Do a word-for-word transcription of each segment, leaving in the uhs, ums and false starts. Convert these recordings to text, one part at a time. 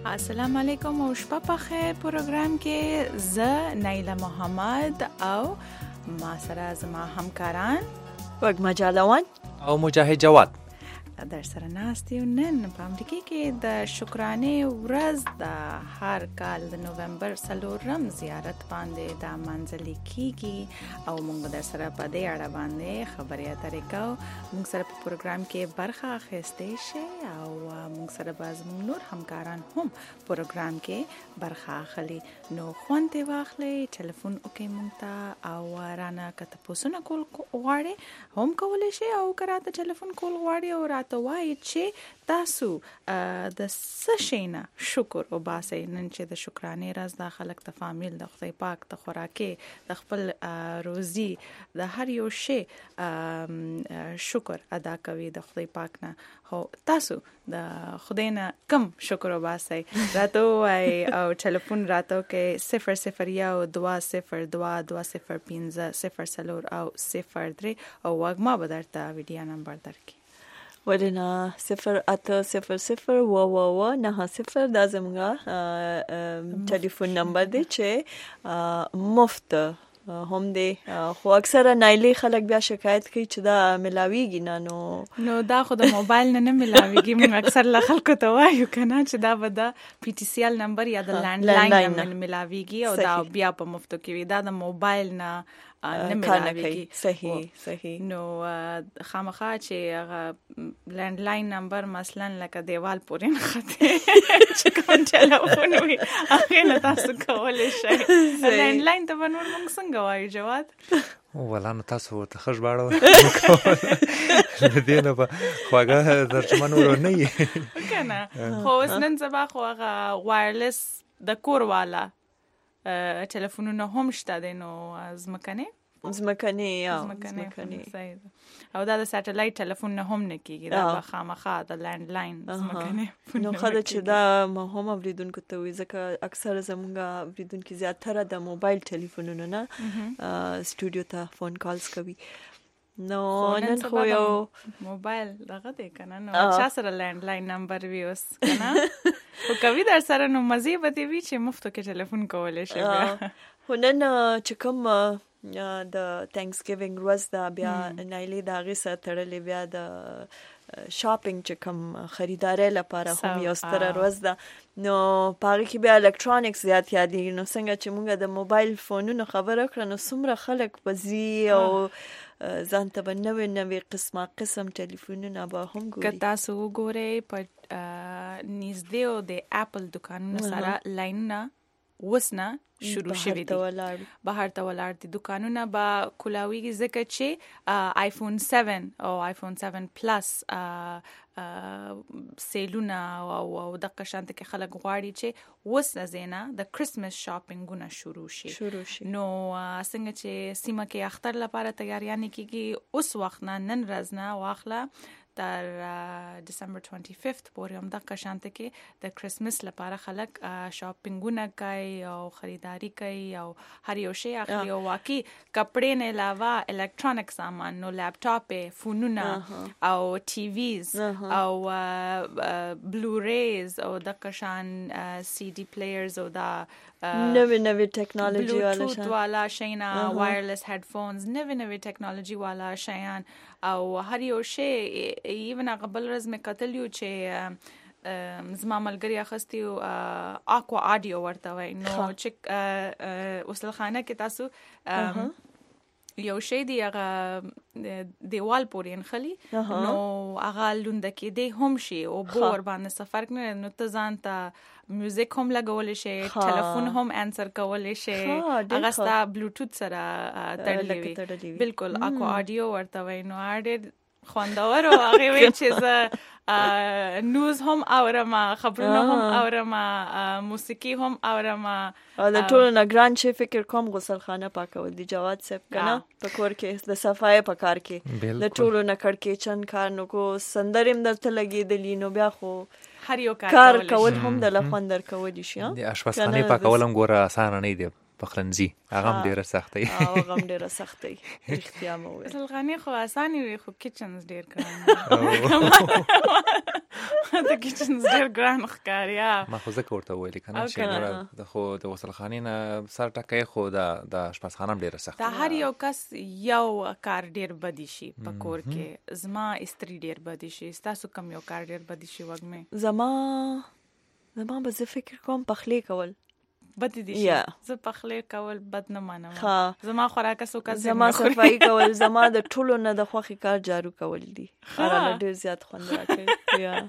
السلام علیکم او شپه په خیر. پروګرام کې ز نایله محمد او ما سره زما همکاران وګما جالوان او مجاهد جواد در سره ناست یو. نن په امریکا کې د شکرانه ورځ د هر کال د نوومبر څلورم زیارت باندې د منځلي کیږي او موږ در سره په دې اړه باندې خبرې اترې کوو. موږ سره په پروګرام کې برخه اخیستې شي او موږ سره باز موږ نور همکاران هم پروګرام کې برخه اخلي. نو خوند ته واخلي، ټلیفون وکړئ موږ ته او رانه کته پوښتنه کول غواړي هم کولای شي او کراته ټلیفون کول غواړي او راته وایي چې تاسو د څه شي نه شکر وباسئ. نن چې د شکرانې ورځ د خلک د فامیل د خدای پاک د خوراکي د خپل روزي د هر یو شي شکر ادا کوي د خدای پاک نه. هو تاسو د خدای نه کم شکر وباسئ راته وایي او ټلیفون راته کې صفر صفر یو دوا صفر دوا دوا صفر پنځه صفر څلور او صفر درې او وګما به درته ویډیو نمبر درکړي. ورنه صفر اته صفر صفر و و و نه صفر دا زموږه ټلیفون نمبر دی چې مفت هم دی. خو اکثره نایلی خلک بیا شکایت کوي چې دا ملاویږي نه. نو نو دا خو د موبایل نه نه ملاویږي. موږ اکثر له خلکو ته وایو کنه چې دا به د پی ټی سی ال نمبر یا د لینډ لاین نه ملاویږي او دا بیا په مفتو کې وي. دا د موبایل نه نه ملاویږي. صحیح صحیح. نو خامخا چې هغه لینډ لاین نمبر مثلا لکه دیوال پورې نه خته چې کوم ټلیفون وي هغه نه تاسو کولای شئ. لینډ لاین ته ونور موږ څنګه وایو جواد؟ ولا نو تاسو ورته خښ باړو دینه په خواږه ترجمه نور نه یې کنه. خو نن سبا خو هغه وایرلس د کور والا ټلیفونونه هم شته دي. نو زمکنه زمکنه یا زمکنه او دا د سټلایټ ټلیفون نه هم نه کیږي. دا به خامخا د لینډ لاین زمکنه. نو خدای چې دا ما هم اوریدونکو ته وي ځکه اکثر زمونږه اوریدونکو زیاتره د موبایل ټلیفونونو نه سټوډیو ته فون کالز کوي. نو نن خو یو موبایل دغه دی کنه. نو چا سره لینډ لاین نمبر وی اوس کنه او کوي در سره نو مزه به دی وی چې مفتو کې ټلیفون کولای شي. خو نن چې کوم د تھینکس ګیوینګ ورځ دا بیا نایلی دا غي سره تړلې بیا د شاپینګ چې کوم خریداري لپاره هم یو ستر ورځ ده. نو پاره کې بیا الکترونیکس زیات یادېږي. نو څنګه چې موږ د موبایل فونونو خبره کړو نو څومره خلک بزي او ځان ته نوې نوې قسمه قسم ټلیفونونه به هم ګوري. که تاسو وګورئ په نږدې او د اپل دکانونو سره لاینونه وسنه شروع شوی دی. بهر ته ولاړ دي دکانونه به کولاویږي ځکه چې آیفون سیون او آیفون سیون پلس سیلونه او د قشانت کې خلک غواړي چې وسنه زینا د کرسمس شاپینګونه شروع شي. نو څنګه چې سیمه کې اختر لپاره تیاریانې کیږي اوس وخت نه نن ورځ نه واخله تر ډیسمبر پنځه پورې هم د قشانت کې د کرسمس لپاره خلک شاپینګونه کوي او خریداري کوي او هر یو شی اخلي. او واقعي کپړې نه علاوه الکترونیک سامان نو لپټاپ فونونه او ټي ویز او بلوریز او د قشان سی ډي پلیئرز او دا نوې نوې ټیکنالوژي والا بلوټوث والا شینا وایرلس هډفونز نوې نوې ټیکنالوژي والا شیان او هر یو شی. ایون قبل ورځ مې کتلیو چې زما ملګری اخستی اکوا اډیو ورته وای. نو چې وصل خانه کې تاسو یو شی دی هغه دیوال پورې نخلی نو هغه لوند کې دی هم شي او بور باندې سفر کنه. نو ته ځان ته میوزیک هم لګول شي، ټلیفون هم انسر کول شي، هغه ستا بلوټوث سره تړلې وي. بالکل اکوا اډیو ورته وای. نو اډ خوندور او هغه وی چې زه نیوز هم اورم، خبرونه هم اورم، موسیقي هم اورم. او د ټولو نه ګران چې فکر کوم غسل خانه پاکول دی جواد صاحب کنه په کور کې د صفای په کار کې د ټولو نه کړکې چن کار نو کو سندریم درته لګېدلی. نو بیا خو هر یو کار کول هم د لخوندر کول شي. د اشپزخانه پاکول هم ګوره اسانه نه دی. پخلنځي هغه هم ډیره سخت دی. هغه هم ډیره سخت دی. رښتیا مو ویل. پخلنځي خو اسانه وي خو کچنز ډیر ګران. د کچنز ډېر ګران ښکاري. ما خو ځکه ورته ویلې که نه چې د خو د غسلخانې نه سر ټکی خو د اشپزخانه هم ډېره سخته. د هر یو کس یو کار ډېر بدی شي په کور کې. زما استری ډېر بدی شي. ستاسو کوم یو کار ډېر بدی شي وږمې؟ زما زما به زه فکر کوم پخلی کول بد دي شي. زه پخلی کول بد نه مانم. زما خوراک سو کا زما صفائی کول، زما د ټولو نه د خوخي کار جارو کول دي. خاله ډیر زیات خوند راکوي. یا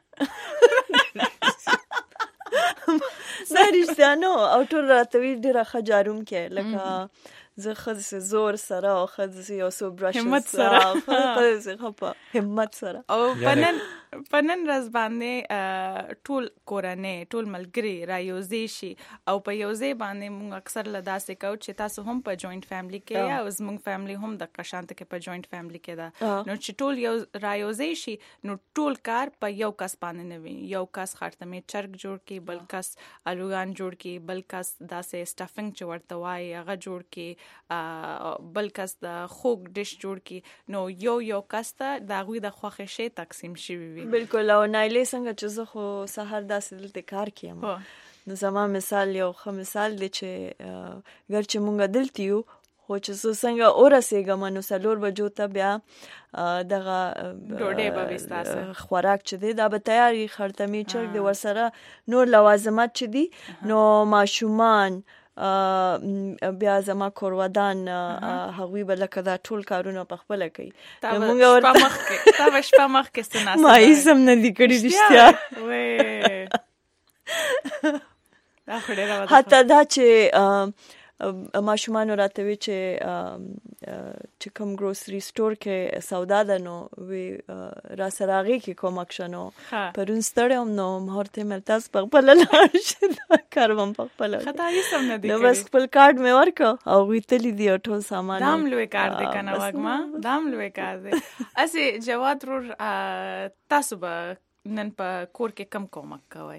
زریشته نو او ټول راتوي ډیر ښه جاروم کې لکه زه خدای زور سره او خدای یو سو برش همت سره خدای خپه همت سره. او پنن پنن راز باندې ټول کورنۍ ټول ملګری را یوځای شي او په یوځای باندې موږ اکثر لدا سه کو چې تاسو هم په جوائنٹ فیملی کې یا زموږ فیملی هم د قشانت کې په جوائنٹ فیملی کې ده. نو چې ټول یو را یوځای شي نو ټول کار په یو کس باندې نه وي. یو کس خاطمه چرګ جوړ کی، بل کس الوغان جوړ کی، بل کس داسې سټافینګ چې ورته وای هغه جوړ کی، بل کس د خوګ ډیش جوړ کی. نو یو یو کس ته د غوی د خوخه شی تقسیم شي وي. بالکل. او نایلې څنګه چې زه خو سحر داسې دلته کار کوم نو زما مثال یو ښه مثال دی چې ګر چې مونږ دلته یو خو چې زه څنګه اورسېږم نو څلور بجو ته بیا دغه ډوډۍ به وي ستاسو خوراک چې دی دا به تیار وي. خرطمې چرګ دی ورسره نور لوازمات چې دي نو ماشومان بیا زما کورودان هغوی به لکه دا ټول کارونه په خپله کوي. تا به شپه مخکې تا به شپه مخکې څه ناسته ما هېڅ هم نه دي کړي رښتیا. حتی دا چې ماشومانو راته وی چې چې کوم ګروسري سٹور کې سودا ده نو وی را سره هغې کې کومک شه. نو پرون ستړی وم نو ما ورته ویل تاسو په خپله لاړ شئ دا کار به م په خپله وکړي. نو بس خپل کارډ مې ورکړ او هغوی تلي دي او ټول سامان. دا هم لوی کار دی که نه وږمه؟ دا هم لوی کار دی. هسې جواد ورور تاسو به نن په کور کې کم کومک کوئ؟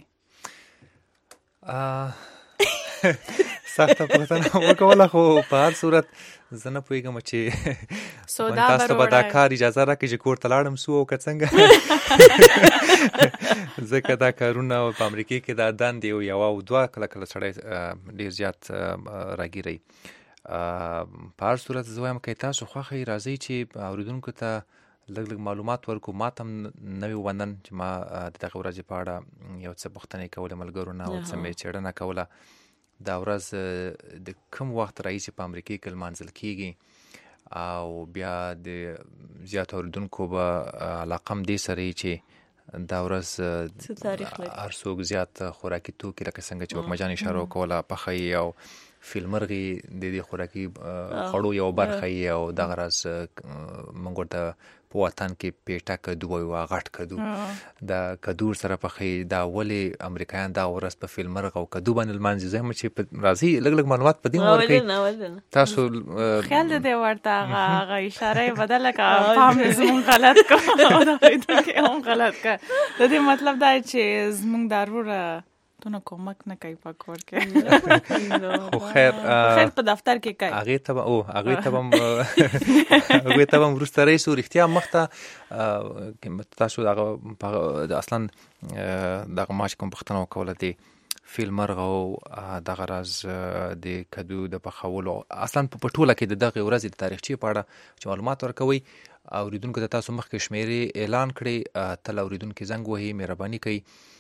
سخته پوښتنه وکوله خو په هر صورت زه نه پوهېږم چې تاسو ته به دا کار اجازه راکړي چې کور ته لاړم سو او که څنګه. ځکه دا کارونه په امریکې کې دا دندې او یوه او دوه کله کله سړی ډېر زیات راګیروي. په هر صورت زه وایم که تاسو خوښه یې راځئ چې اورېدونکو ته لږ لږ معلومات ورکو. ما ته هم نوی وندن چې ما د دغه ورځې په اړه یو څه پوښتنې کولې ملګرو نه او څه مې څېړنه کوله. دا ورځ د کوم وخت راهیسې په امریکې کې لمانځل کېږي او بیا د زیاتو اورېدونکو به علاقه هم دې سره وي چې دا ورځ هر څوک زیات خوراکي توکي لکه څنګه چې وږمه جان اشاره وکوله پخوي او فیلمرغي د دې خوراکي خوړو یو برخه یي او دغه راز موږ ورته په وطن کې پیټه کدو وایو غټ کدو دا کدو سره پخوي. دا ولې امریکایان دا ورځ په فیلمرغ او کدو باندې لمانځي؟ زه هم چې راځي لږ لږ معلومات په دې ورکوي. تاسو خیال دې ورته هغه اشاره یې بدله کړه پام یې زموږ غلط کړ او دا وایي هم غلط کړ. د دې مطلب دا چې زموږ دا وروره تونه کومک نه کوي په کور کې. خو خیر خیر په دفتر کې کوي. هغې ته به او هغې ته به هم هغې ته به هم وروسته رئیسو رښتیا مخته تاسو دغه اصلا دغه ما چې کوم پوښتنه وکوله د فیلمرغ او دغه راز د کدو د پخولو اصلا په ټوله کې د دغې ورځې د تاریخچې په اړه چې معلومات ورکوئ اورېدونکو ته تاسو مخکې شمېرې اعلان کړئ. تل اورېدونکي زنګ وهي، مهرباني کوي.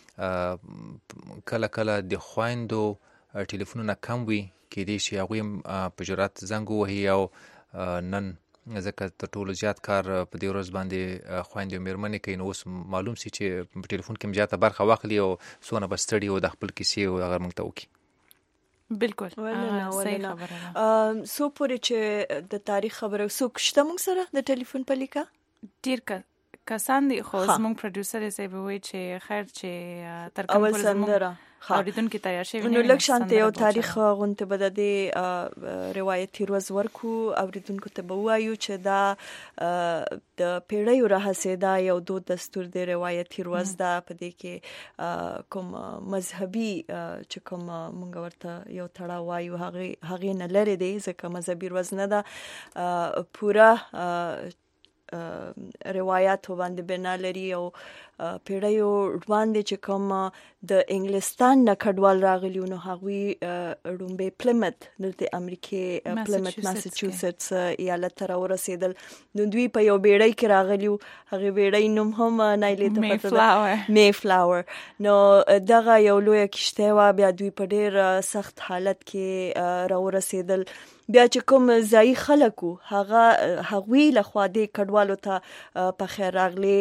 کله کله د خویندو ټلیفونونه کم وي کېدای شي هغوی هم په جرات زنګ ووهي او نن ځکه تر ټولو زیات کار په دې ورځ باندې خویندې او مېرمنې کوي نو اوس معلوم سي چې په ټلیفون کې هم زیاته برخه واخلي او څونه به ستړي او د خپل کیسې او هغه موږ ته وکړي. بالکل صحیح خبره. څو پورې چې د تاریخ خبره څوک شته موږ سره د ټلیفون په لیکه؟ ډېر کسان دي خو زموږ پروډوسر یې صاحب وایي چې خیر چې تر کوم اول سندره اوریدونکو تیار شوی نو لږ شانته یو تاریخ غونته به د روایتي ورځ ورکو اوریدونکو ته به وایو چې دا د پیړیو راهیسې دا یو دود دستور دی روایتي ورځ دا په دې کې کوم مذهبي چې کوم مونږ ورته یو تړاو وایو هغه هغه نه لري دی ځکه مذهبي ورځ نه ده پورا روایت باندې بنا لري او پیړیو باندې چې کوم د انګلستان نه کډوال راغلی نو هغوی رومبه پلمت د امریکای پلمت ماساچوسټس ایالت ته ورسېدل نو دوی په یو بیړۍ کې راغلی هغه بیړۍ نوم هم نایلې ته پته می فلاور نو دغه یو لوی کشته وا بیا دوی په ډېر سخت حالت کې را ورسېدل بیا چې کوم ځای خلکو هغه هغوی له خوا د کډوالو ته په خیر راغلي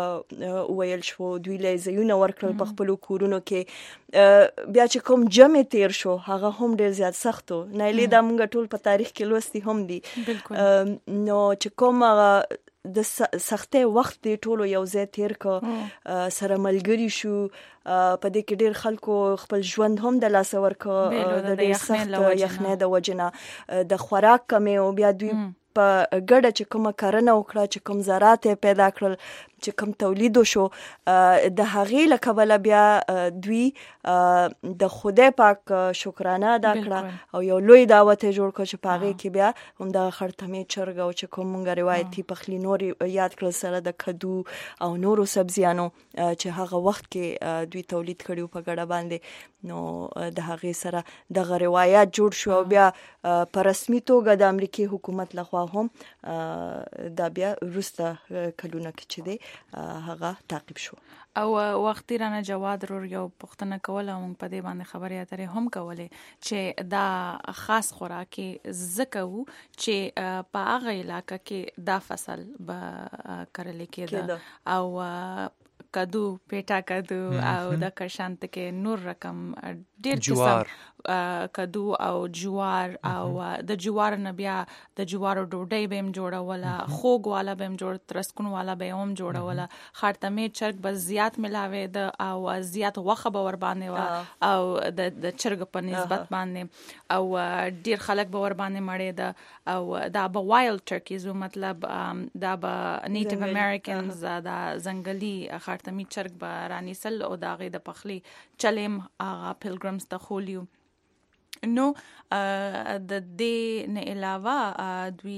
ویل شو دوی له ځایونه ورکړل په خپل کورونو کې بیا چې کوم جمع تیر شو هغه هم ډېر زیات سختو نایلې دا موږ ټول په تاریخ کې لوستي هم دي نو چې کوم د سختي وخت دی ټولو یو ځای تیر کو سره ملګری شو په دې کې ډېر خلکو خپل ژوند هم د لاس ورکو د دې سخت یخنۍ د وجنه د خوراک کمې او بیا دوی په ګډه چې کومه کرنه وکړه چې کوم زراعت پیدا کړل چې کوم تولید شو د هغې له کبله بیا دوی د خدای پاک شکرانه ادا کړه او یو لوی دعوت جوړ کړ چې په هغې کې بیا هم د خړتمې چرګ او چې کوم مونږ روایتي پخلی نور یاد کړل سره د کدو او نورو سبزیانو چې هغه وخت کې دوی تولید کړي په ګډه باندې نو د هغې سره دغه روایت جوړ شو او بیا په رسمي توګه د امریکای حکومت لخوا هم دا بیا وروسته کلونه کې چې دی هغه تعقیب شو او وخت رانه جواد رور یو پښتنه کوله مونږ په دې باندې خبرې اترې هم کولې چې دا خاص خوراکي زکو چې په هغه علاقې کې دا فصل به کرل کېده او کدو پیټا کدو او د کشانت کې نور رقم ډېر قسم کدو او جوار او د جوار نه بیا د جوارو ډوډۍ به هم جوړوله خوږ والا به هم جوړ ترسکون والا به هم جوړوله خړتمې چرګ به زیات ملاوي د او زیات وخه به ور باندې او د چرګ په نسبت باندې او ډېر خلک به ور باندې مړې ده او دا به وایلډ ټرکیز مطلب دا به نیټیو امریکنز دا ځنګلي خړتمې چرګ به رانیسل او دا غي د پخلی چلم هغه پیلګرمز ته خولیو نو د دې نه علاوه دوی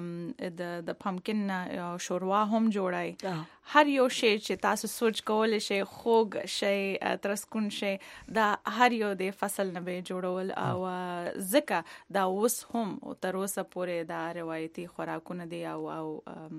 د د پمکن شوروا هم جوړای هر یو شی چې تاسو سوچ کولای شئ خوږ شي ترسکون شي دا هر یو د فصل نه به جوړول او زکه دا اوس هم تر اوسه پورې دا روایتي خوراکونه دي او او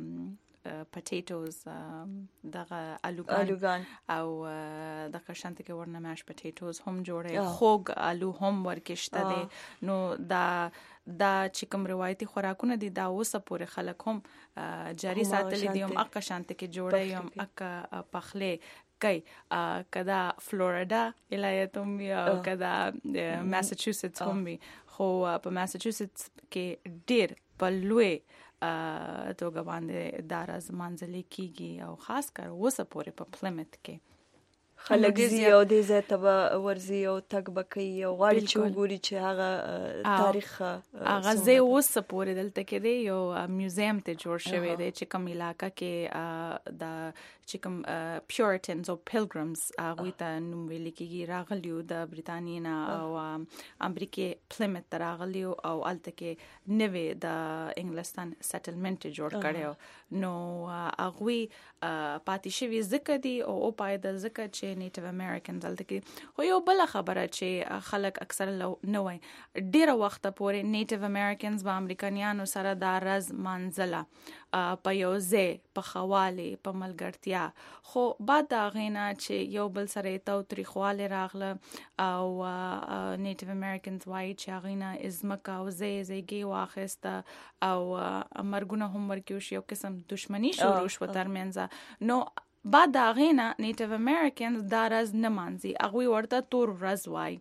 potatoes دغه الوګان او دغه شانت کې ورنه ماش potatoes هم جوړه خوګ الو هم ورکشته دي نو دا دا چې کوم روایتي خوراکونه دي دا اوسه پورې خلک هم جاری ساتل دي هم اقا شانت کې جوړه هم اقا پخله کوي کدا فلوریدا ولایت هم او کدا ماساچوسټس هم خو په ماساچوسټس کې ډیر په لوی توګه باندې داراز منځلي کیږي او خاص کر اوسه پورې په پلمت کې خلک زیو د زته ورزي او تک بکی او غاړي چې ګوري چې هغه تاریخ هغه زه اوسه پورې دلته کې دی یو میوزیم ته جوړ شوی دی چې کوم علاقہ کې د چې کوم پیورټنز او پیلګرمز هغه ته نوم ویل کېږي راغلیو د بریتانیا نه او امریکای پلمت راغلیو او الته کې نوې د انګلستان سیټلمنت جوړ کړو نو هغه پاتې شوی ځکه دی او پای د ځکه چې نیټیو امریکنز الته کې خو یو بل خبره چې خلک اکثر نه وای ډیره وخت پورې نیټیو امریکنز با امریکایانو سره د راز منځله په یو ځای په خواله په ملګرتیا خو بعد دا غینا چې یو بل سره ته تاریخواله راغله او نیټیو امریکنز وای چې غینا ازمکا او ځای ځایږي واخسته او مرګونه هم ورکیو شو یو قسم دښمنی شروع شو ترمنځ نو بعد دا غینا نیټیو امریکنز دا راز نه مانځي هغه ورته تور ورځ وای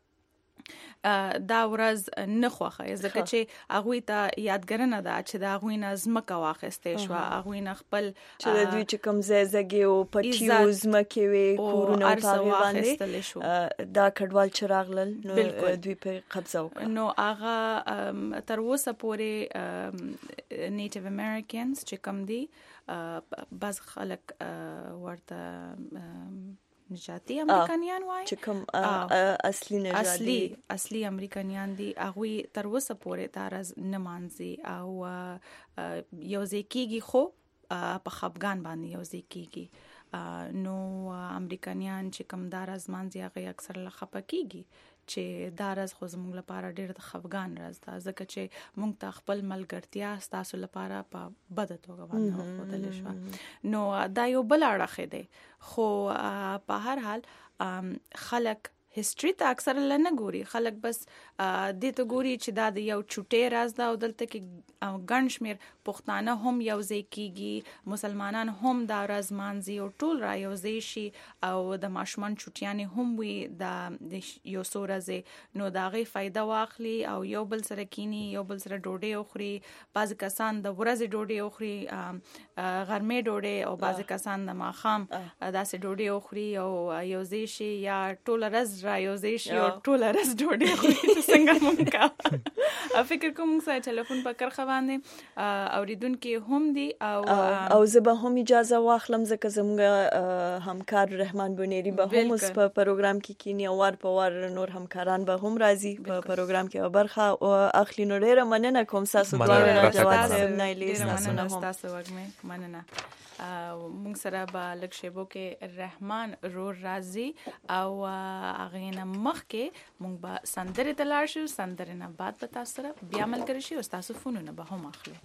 دا ورځ نه خوخه ځکه چې هغه ته یادګرنه ده چې دا هغه نه زمکه واخسته شو هغه نه خپل چې د دوی چې کوم زګي او پټیو زمکه وي کورونه په باندې دا کډوال چراغلل نو دوی په قبضه وکړ نو هغه تر اوسه پورې نیټیو امریکنز چې کوم دي بعض خلک ورته نجاتی امریکایان وای چې کوم اصلي نجاتی اصلي اصلي امریکایان دي هغه تر اوسه پورې تارز نه مانځي او یو ځکیږي خو په خفګان باندې یو ځای کیږي. نو امریکایان چې کوم دا راز مانځي هغه اکثر له خپه کیږي چې دا راز خو زموږ لپاره ډېر د خفګان راز ده، ځکه چې موږ ته خپل ملګرتیا ستاسو لپاره په بده توګه باندې وښودل شوه. نو دا یو بل اړخ دی، خو په هر حال خلک هیستوري ته اکثر لنه ګوري، خلک بس دې ته ګوري چې دا د یو چوټي راز ده او دلته کې ګڼ شمېر پښتانه هم یو ځای کیږي، مسلمانان هم دا راز مانځي او ټول را یو ځای شي او د ماشومان چوټیانې هم وي د یو څو ورځې، نو د هغې فایده واخلي او یو بل سره کینی، یو بل سره ډوډۍ وخوري. بعضې کسان د ورځې ډوډۍ وخوري، غرمې ډوډۍ، او بعضې کسان د ماښام داسې ډوډۍ وخوري او یو ځای شي، یا ټوله ورځ را یو ځای شي او ټوله ورځ ډوډۍ خوري. څنګه مونږ کوو؟ فکر کوم مونږ سره ټلیفون په کرښه باندې اوریدونکي هم دي او او زه به هم اجازه واخلم ځکه زموږ همکار رحمان بنيري به هم اوس په پروګرام کې کینی او وار په وار نور همکاران به هم راځي په پروګرام کې برخه اخلي. نو ډیره مننه کوم تاسو دواړه جواد صاحب نایلی تاسو نه هم تاسو وګمه مننه. مونږ سره به لږ شیبو کې رحمان رور راځي او هغې نه مخکې مونږ به سندرې ته لاړ شو، سندرې نه بعد به تاسو سره بیا ملګري شي او ستاسو فونونه به هم اخلو.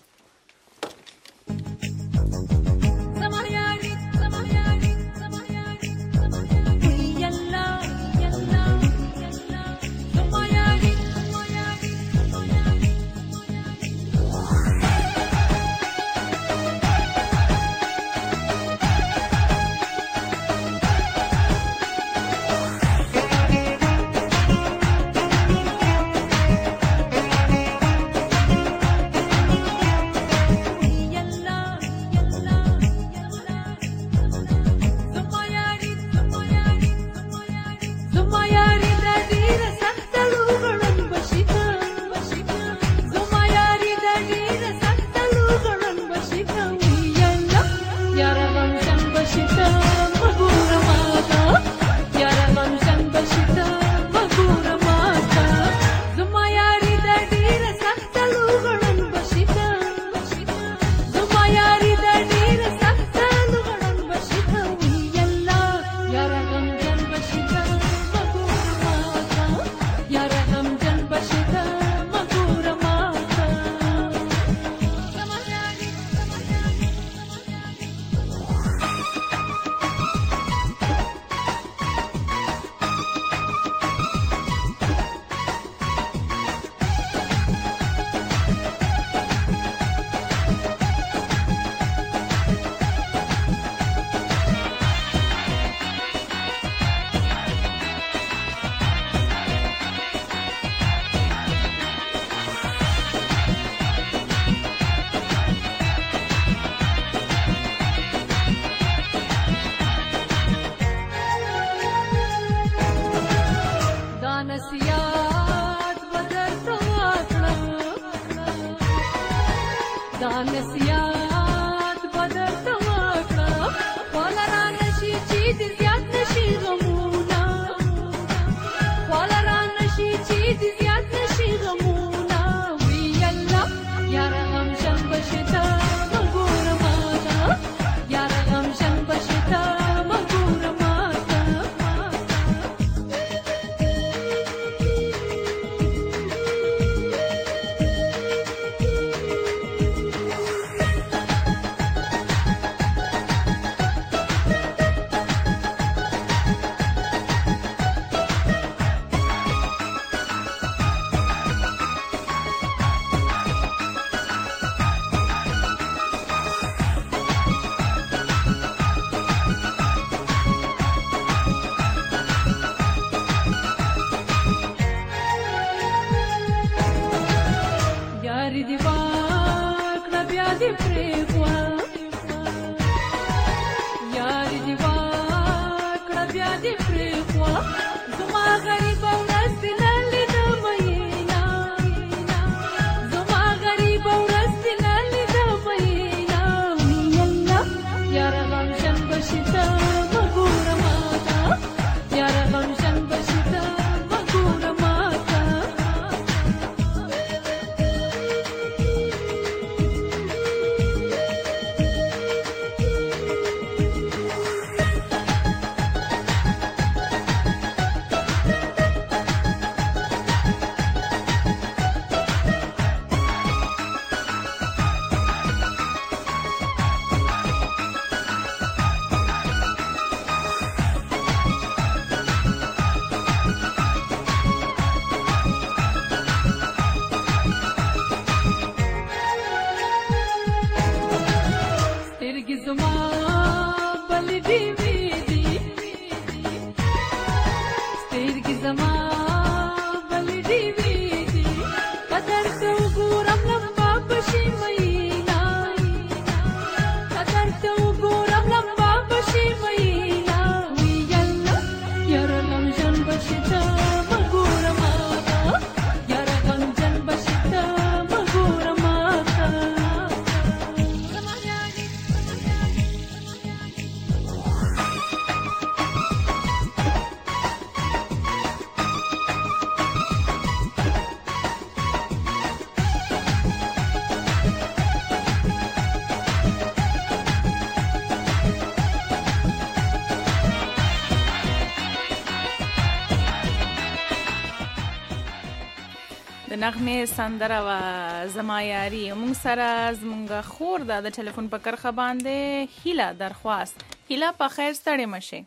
نغمه سندره و زما یاري موږ سره زمونږ خور د ټلیفون په کرخه باندې هیله درخواست. هیله په خیر ستړې مشه.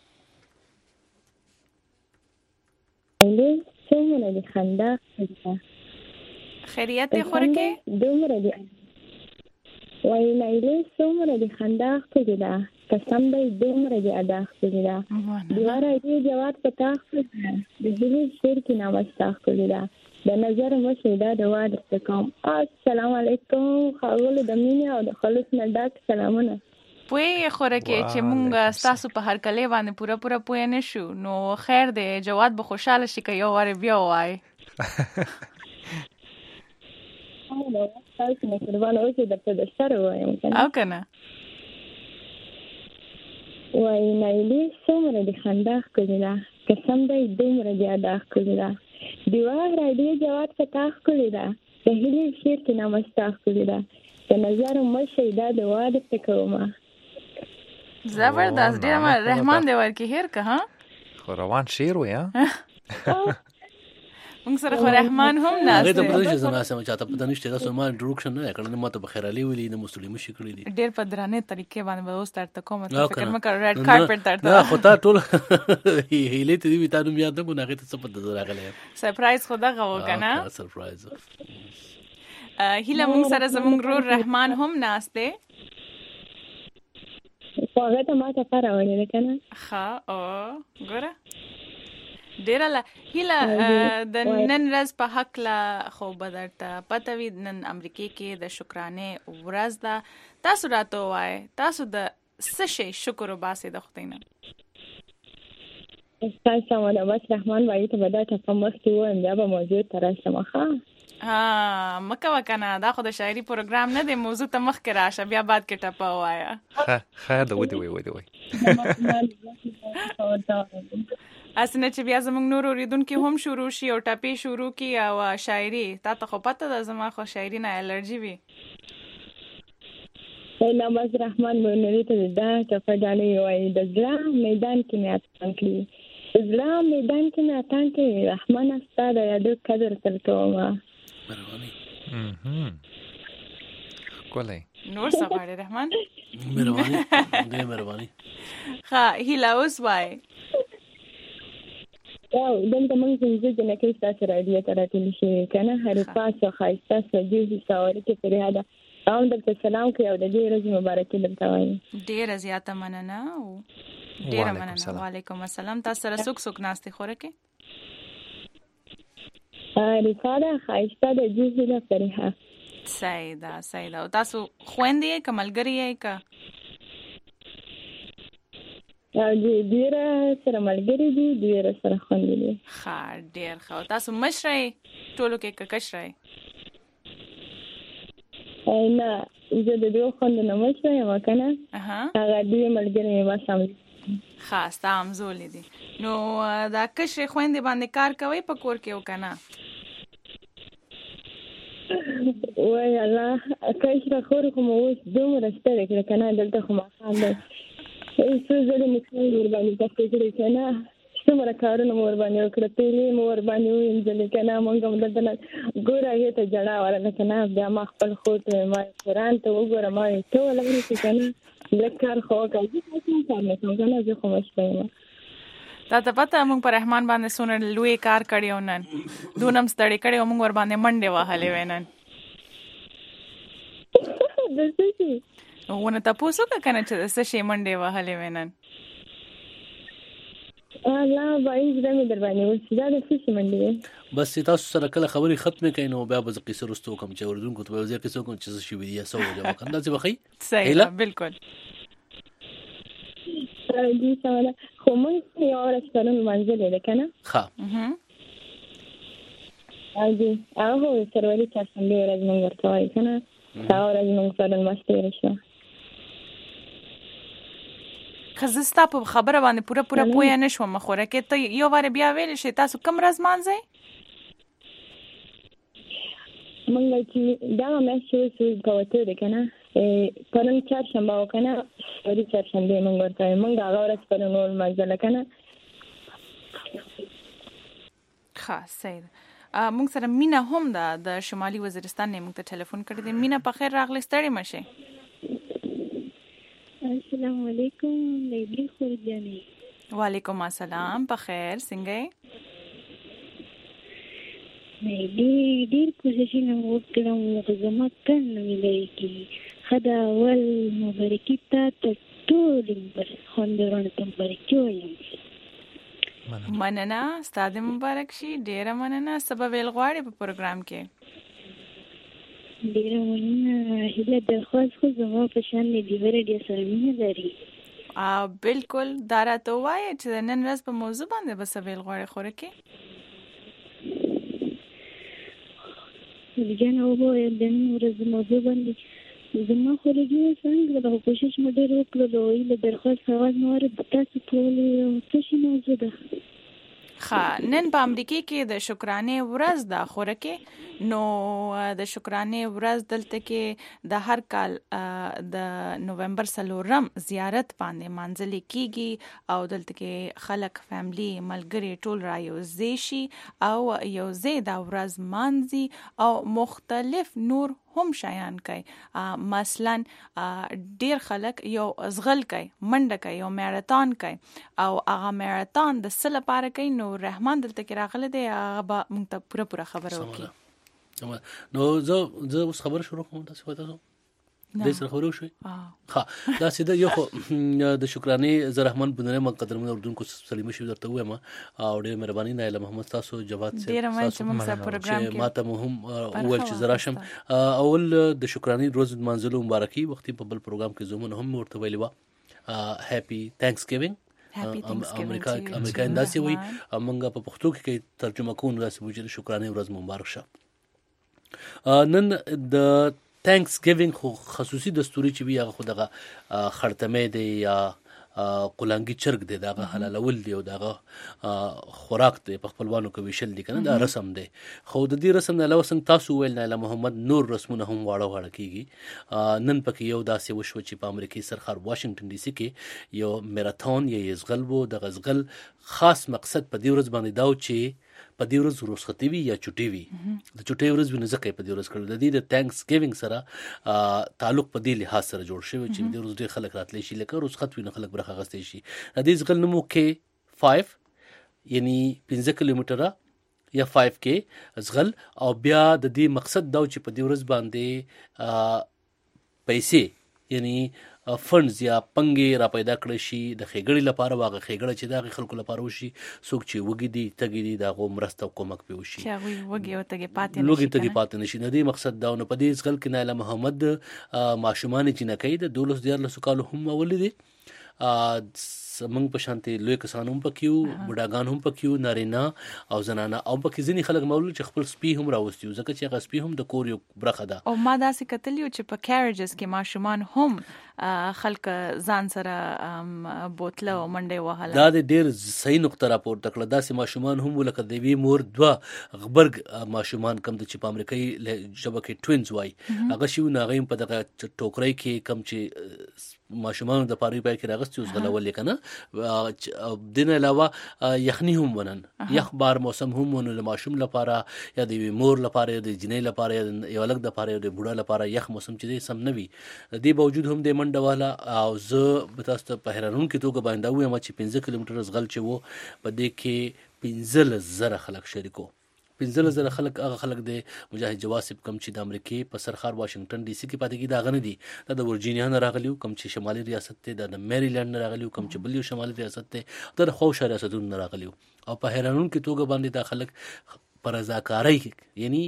هیله څومره د خندا خیریت خورکه دومره دی وای هیله څومره د خندا خورده قسم دی دومره دی ادا خورده دیواره دی جواب پتا خورده د هیله شیر کې نامستا خورده د نظر مشه دا د واده تکم. السلام علیکم خاغله د مینه او د خلوص نه ډاک سلامونه. پوی خورکه چې مونږ تاسو په هر کله باندې پورا پورا پوی نه شو نو خیر دی جواد به خوشاله شي که یو واره بیا وای. او تاسو نه قربان اوسئ د په سره وایم کنه. او کنه وای نایلی څومره د خندا کوله قسم دی دومره دی ادا کوله دیوار راډیو جواد پتا کوله د هیله شیر کې نامستا کوله د نظر مشه دا د واده تکوما. زبردست ډیر ما رحمان دی ورکی هیر که ها خو روان شیر وي ها موږ سره خو رحمان هم نه هغه ته په دې ځنا سم چاته په دانشته تاسو ما انټروډکشن نه کړل ما ته بخیرالي ویلي نه مسلمان شي کړی دي ډیر په درانه طریقې باندې به اوس ترته کوم فکر مکه ریډ کارپټ ترته نه خو تا ټول هیله ته دی تا نو یاد نه هغه ته څه په راغلی سرپرایز خو دغه وکنه سرپرایز هیله موږ سره زموږ رور رحمان هم ناشته هغه ته ما ته راوړل کنه ها او ګوره ډیر لا هیله د نن ورځ په حق لا خو بدرته پته وی نن امریکای کې د شکرانه ورځ ده. تاسو راته وای تاسو د څه شي شکر وباسئ د خدای نه. تاسو مو د بس رحمان وایي ته بداته په مخ کې و انده به موضوع تر سمخه ها مکه وکنه دا خو د شاعري پروګرام نه دی موضوع ته مخ کې راشه بیا بعد کې ټپه وایا. ها ها دا ودی وی ودی وی اسنه چې بیا زموږ نور اوریدونکو هم شروع شي او ټاپي شروع کی او شاعري تا ته خو پته ده زما خو شاعري نه الرجی وي. نماز رحمان مونږ ته دا ټپه جانې وای د ځلا میدان کې نه اتان کړی ځلا میدان کې نه اتان کړی رحمان ستاره یاد قدر تل کوما. مهرباني کولای نور سپاره رحمان مهرباني دې مهرباني ها هیله اوس وای او دلته موږ څنګه چې نه کې تاسو راډیو ته راټول شي کنه هر پاسه خایسته سجدي سوال کې پرې دا او دلته سلام کوي او د دې ورځې مبارکي درته وایم. ډیر زیاته مننه او ډیر مننه. وعلیکم السلام. تاسو سره څوک څوک ناشته خورکه ا رساله خایسته د دې له فرحه سیدا سیدا. او تاسو خويندې کملګری یې کا او دې ډیر سره ملګری دي ډیر سره خوندې دي. ښه ډیر ښه. تاسو مشرای ټولو کې ککشرای نه زه د دوه خوند نه مشرای ما کنه اها هغه دې ملګری ما سم خاص تام زولې دي نو دا کشر خويندې باندې کار کوي په کور کې وکنه وای الله کشر خور کوم اوس دومره ستړي کړه کنه دلته خو ما خان دی څه زړه مخې ور باندې تاسو کړی کنه څومره کارونه مور باندې وکړه پیلې مور باندې وینځل کنه مونږ هم دلته ګوره هي ته جړا ورنه کنه بیا ما خپل خوت ما قرآن ته وګوره ما ته ولګې کنه لکه خو کوي تاسو کار نه څنګه زه خو مشته دا ته پته مونږ پر رحمان باندې سونه لوی کار کړیو نن دونم ستړي کړیو مونږ ور باندې منډه وهلې وینن د څه ونه تاسو کا کنه چې څه شی منډه وهلې وینن الله باید زمي در باندې وسیدا د څه منډه بس تاسو سره کله خبري ختمه کین او بیا به قصه رستو کوم چې اوردونکو ته وځي قصه کوم چې څه شی وی یا سو جواب کنده چې بخي صحیح بالکل دي سواله خو موږ یو ورځ پرون منځل ده کنه ها اها اځي هغه سروري چارشنبه ورځ موږ ورته وای کنه دا ورځ موږ پرون ماسته شو خزستا په خبره باندې پوره پوره پوهه نشوم خوره کې ته یو واره بیا ویل شي تاسو کم راز مانځي مونږ چې دا مې شو شو کوته ده کنه پرون چهارشنبه وکنه ورې چهارشنبه مونږ ورته مونږ هغه ورځ پرون نور مازل کنه خاص صحیح مونږ سره مینا هم ده د شمالي وزیرستان نه مونږ ته ټلیفون کړی دی مینا په خیر راغلی ستړي مشه السلام علیکم لیبی خورجانی وعلیکم السلام په خیر څنګه یې ډېر ډېر کوششونه وکړم خو زما کار نه ملایي کېږي ښه ده اول مبارکي تا ته ټولې خوندورانو ته مبارکي وایم مننه ستا د مبارک شي ډېره مننه څه به ویل غواړې په پروګرام کې ډېره مننه هیله درخواست خو زما په شان د ډېوه ریډیو سره مینه لري بالکل دا راته ووایه چې نن ورځ په موضوع باندې به څه ویل غواړې خوره کې جان ووایه د نن ورځ موضوع باندې زما خو ریډیو څنګه ده کوشش مې ډېر وکړلو هیله درخواست اواز مې اورېد تاسو ټولې څه شي موضوع ده ښه نن په امریکا کې د شکرانې ورځ ده خوره کې نو د شکرانې ورځ دلته کې د هر کال د نوومبر څلورم زیارت باندې مانځل کیږي او دلته کې خلک فیملی ملګری ټول را یوځای شي او یوځای د ورځ مانځي او مختلف نور هم شایان کوي مثلا ډیر خلک یو ازغل کوي منډه کوي یو ماراثون کوي او هغه ماراثون د څه لپاره کوي نو رحمان دلته کې راغله دی هغه به موږ ته پوره پوره خبره وکړي نو زه زه اوس خبر شروع کوم تاسو ته د سره خبرو شوي ها دا سیده یو د شکرانې زه رحمان بنره مقدرمن اردوونکو سلیمه شو درته وایم او ډېر مهرباني نایله محمد تاسو جواد سره تاسو موږ سره پروګرام کې ماته مهم اول چې زراشم اول د شکرانې روز منځلو مبارکي وختي په بل پروګرام کې زمون هم ورته ویلی و هپی تھینکس ګیوینګ امریکا امریکا انداسي وي موږ په پښتو کې ترجمه کوو داسې وجه شکرانې ورځ مبارک شه نن د تھینکس ګیوینګ خو خصوصي دستوري چې وی هغه خو دغه خړتمې دی یا قلانګي چرګ دی دغه حلالول دی او دغه خوراک دی په خپلوانو کې ویشل دي کنه دا رسم دی خو د دې رسم نه علاوه څنګه تاسو ویل نه محمد نور رسمونه هم واړه واړه کیږي نن پکې یو داسې وشو چې په امریکای سرخر واشنگټن ډي سي کې یو ماراثون یا یزغل وو د غزغل خاص مقصد په دې ورځ باندې دا چې په دې ورځ رخصتي وي یا چټي وي د چټي ورځ ونه ځکه په دې ورځ کړل د دې د تھینکس ګیوینګ سره تعلق په دې لحاظ سره جوړ شوی چې د ورځ ډېر خلک راتلی شي لکه رخصت وي نو خلک برخه غستې شي د دې ځکه نومو کې پنځه یعنی پنځه کیلومتره یا پنځه کې ځغل او بیا د دې مقصد دا چې په دې ورځ باندې پیسې یعنی فندز یا پنګې را پیدا کړی شي د خېګړې لپاره واغه خېګړه چې د خلکو لپاره وشي څوک چې وګي دي تګي دي دا غو مرسته او کومک به وشي چې هغه وګي او تګي پاتې نشي لوګي تګي پاتې نشي نه دی مقصد دا نه پدې ځل کې نایله محمد ماشومان چې نه کوي د دولس دیار لسو کالو هم ولې دي موږ په شانتي لوی کسان هم پکيو بډاګان هم پکيو نارینه او زنانه او پکې ځینی خلک مولود چې خپل سپي هم راوستي ځکه چې هغه سپي هم د کور یو برخه ده او ما دا څه کتلیو چې په کیریجز کې ماشومان هم خلک ځان سره بوتله او منډه وهاله دا د ډیر صحیح نقطه راپورته کړه دا سه ماشومان هم ولکه د وی مور دوا غبرګ ماشومان کم د چې په امریکایي ژبه کې ټوینز وای هغه شی نه غیم په دغه ټوکرای کې کم چې ماشومان د پاره پای کې راغستي اوس غلول کنه دین علاوه یخنی هم ونن یخ بار موسم هم ونن ماشوم لپاره یا د مور لپاره یا د جنې لپاره یا الګ د لپاره یا د بوډا لپاره یخ موسم چې سم نوي دی باوجود هم د منډه والا او زه به تاسو ته په هرانون کې توګه باندې وایم چې پنځه کیلومتر زغل چې وو په دې کې پنځه زره خلک شریکو پنځه زره خلک هغه خلک د مجاهد جواسب کم چې د امریکای په سرخار واشنگټن ډي سي کې پاتې کیږي دا غنه دي دا د ورجینیا نه راغلیو کم چې شمالي ریاست ته د میریلند نه راغلیو کم چې بل یو شمالي ریاست ته د خوشا ریاستونو نه راغلیو او په هرانون کې توګه باندې دا خلک پر رضاکارۍ یعنی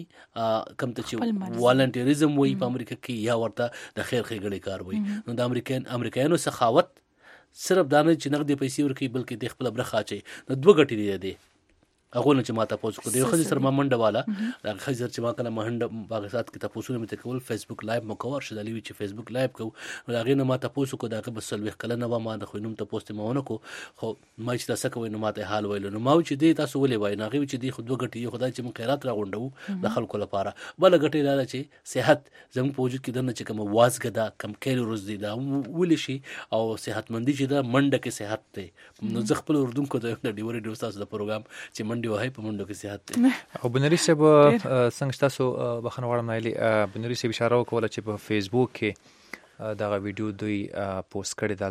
کم ته چې والنټیریزم وایي په امریکا کې یا ورته د خیر ښېګڼې کار وایي نو د امریکایان امریکایانو سخاوت صرف دا نه چې نغدې پیسې ورکوي بلکې د خپله برخه اچوي نو دوه ګټې دی هغه نه چې ما تاسو کو د یو ښځې سره ما منډه والا د ښځې سره چې ما کله منډه په سات کې تاسو نه مې کول فیسبوک لایو مو کور شو د لیوي چې فیسبوک لایو کو هغه نه ما تاسو کو دا بس سلوي کله نه ما د خوینم ته پوسټ مونه کو خو ما چې تاسو کوي نو ما ته حال ویل نو ما چې دی تاسو ولې وای نه غوي چې دی خو دوه ګټې خدای چې مون خیرات را غونډو د خلکو لپاره بل ګټې لاره چې صحت زموږ په وجود کې دنه چې کوم وازګه دا کم کیلوریز دي دا ولې شي او صحتمندي چې دا منډه کې صحت دی نو زه خپل اردن کو د ډیوري دوستاسو د پروګرام چې منډه وای په منډه کې او بنوري صاحب څنګه تاسو بخنه وړم نایلی بنوري صاحب اشاره وکوله چې په فیسبوک کې دغه ویډیو دوی پوسټ کړی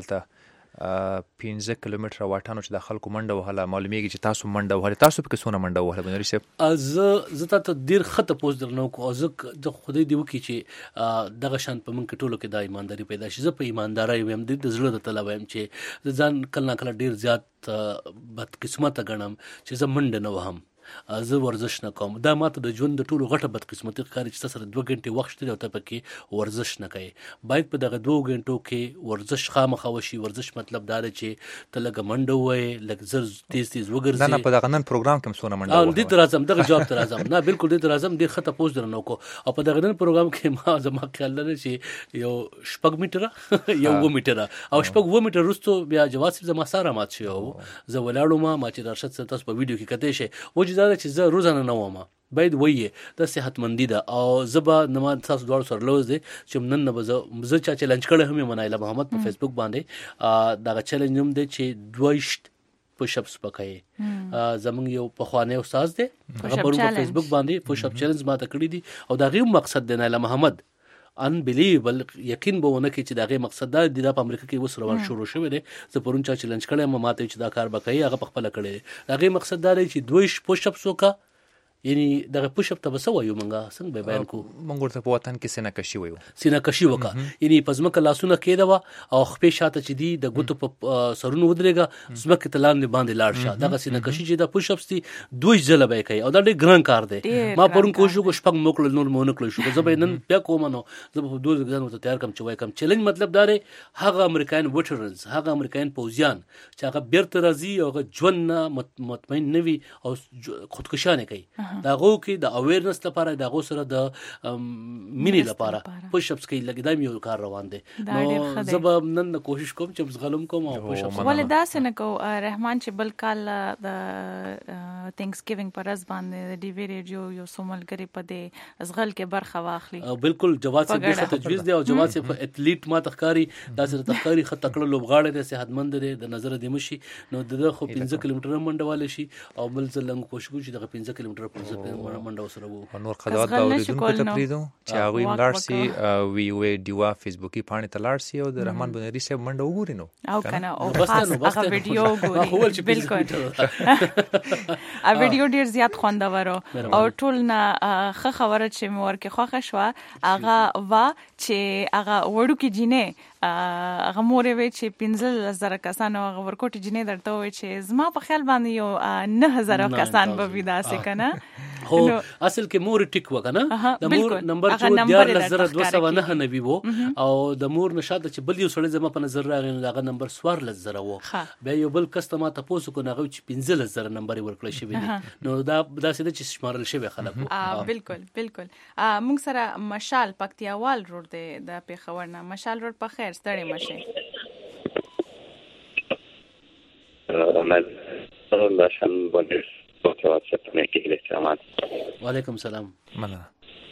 دلته پنځه کیلومتره واټانو چې د خلکو منډه وهله معلومیږي چې تاسو منډه وهله تاسو په څونه منډه وهله بنوري صاحب از زه ته ډیر خطه پوسټ درنو کو از د خدای دی وکي چې دغه شان په من کې ټولو کې د ایمانداری پیدا شي زه په ایمانداري ويم د زړه د طلب ويم چې ځان کله کله ډیر زیات بد قسمت غنم چې زه منډه نه وهم زه ورزش نه کوم دا ماته د ژوند د ټولو غټه بدقسمتي ښکاري چې سره دوه غنټې وخت شته او ته پکې ورزش نه کوي باید په دغه دوه غنټو کې ورزش خامخا وشي ورزش مطلب دا دی چې ته لږ منډه ووایې لږ زر تیز تیز وګرځې نه په دغه نن پروګرام کې څونه منډه ووایې دې ته راځم دغه جواب ته راځم نه بالکل دې ته راځم ډېر ښه تپوس درنه وکړو او په دغه نن پروګرام کې ما زما خیال لري چې یو شپږ میټره یو اووه میټره او شپږ اووه میټر وروسته بیا جواسب زما ساره مات شوی و زه ولاړم ما چې راشد تاسو په ویډیو کې کتئ شئ وجه دا چې زه روزانه نه وم باید وایي د صحتمندي ده او زبا نما تاسو دوړ سره لوز دي چې نن نه بزه زه چا چیلنج کړه هم منایله محمد په فیسبوک باندې دا چیلنج هم دي چې دویشت پوش اپس پکای زمونږ یو پخوانی استاد دی هغه په فیسبوک باندې پوش اپ چیلنج ما ته کړی دي او دا غي مقصد دی نایله محمد انبلیویبل یقین به ونه کې چې دغه مقصد دا د امریکا کې وس روان شروع شوی دی زه پرون چا چیلنج کړم ما ته چې دا کار وکړي هغه په خپل کړی دغه مقصد دا دی چې دویش پوش اپ سوکا یعنی دغه پوش اپ ته بس وایو مونږه څنګه به بیان کو مونږ ورته په وطن کې سینه کشي وایو سینه کشي وکا یعنی پزمکه لاسونه کېدوا او خپې شاته چې دی د ګوتو په سرونو ودرېګا زمکه تلان باندې لاړ شه دغه سینه کشي چې د پوش اپس دي دوی ځله به کوي او دا ډېر ګران کار دی ما پرون کوشش کو شپږ موکل نور مونږ کړل شو زه به نن بیا کوم نو زه په دوه ځګانو ته تیار کم چې وای کم چیلنج مطلب دا دی هغه امریکایان وټرنز هغه امریکایان پوزیان چې هغه بیرته راځي او هغه ژوند مطمئن نوي او خودکشانه کوي دا غو کې د اویرنس لپاره د غو سره د مینی لپاره پوش اپس کې لګیدای یو کار روان دی نو زب نن کوشش کوم چې زغلم کوم او پوش اپس ولدا سن کو رحمان چې بل کال د تھینکس گیوینګ پر از باندې دی ویډیو یو سومل غری په دې ازغل کې برخه واخلي بالکل جواد سے د تجویز دی او جواد سے اتلیټ ما تخکاری دا سره تخکاری خط تکړه لوبغاړي د صحتمند دی د نظر دی مشي نو د خو پنځه کیلومتر منډه والے شي او بل ځلنګ کوشش کوي چې د پنځه کیلومتر په منډه وسره وو نور خدمات به اوریدونکو ته پریدو چې هغه لارسي وی وی دیوا فیسبوکي پاڼې ته لارسي او د رحمان بنوري صاحب منډه وګوري نو او کنه او هغه ویډیو ګوري بالکل ا ویډیو ډیر زیات خوندور او ټول نه خه خبره چې مور کې خوښه شو هغه وا چې هغه وړو کې جینې هغه مورې وی چې پنځه زره کسانو هغه ورکوټ جینې درته وی چې زما په خیال باندې یو نه هزار کسان به ودا سي کنه هو اصل کې مور ټیک وکنه د مور نمبر چې دیار لزر دوه سوه نه نوي وو او د مور نشاده چې بل یو سړی زما په نظر راغی دغه نمبر سوار لزر وو بیا یو بل کسټما تاسو کو نغو چې پنځه لزر نمبر ورکړل شوی نو دا دا سده چې شمارل شوی خلک بالکل بالکل موږ سره مشال پکتیاوال روډ دی د پیښور نه مشال روډ په خیر ستړي مشه الله شان باندې وعلیکم السلام مننه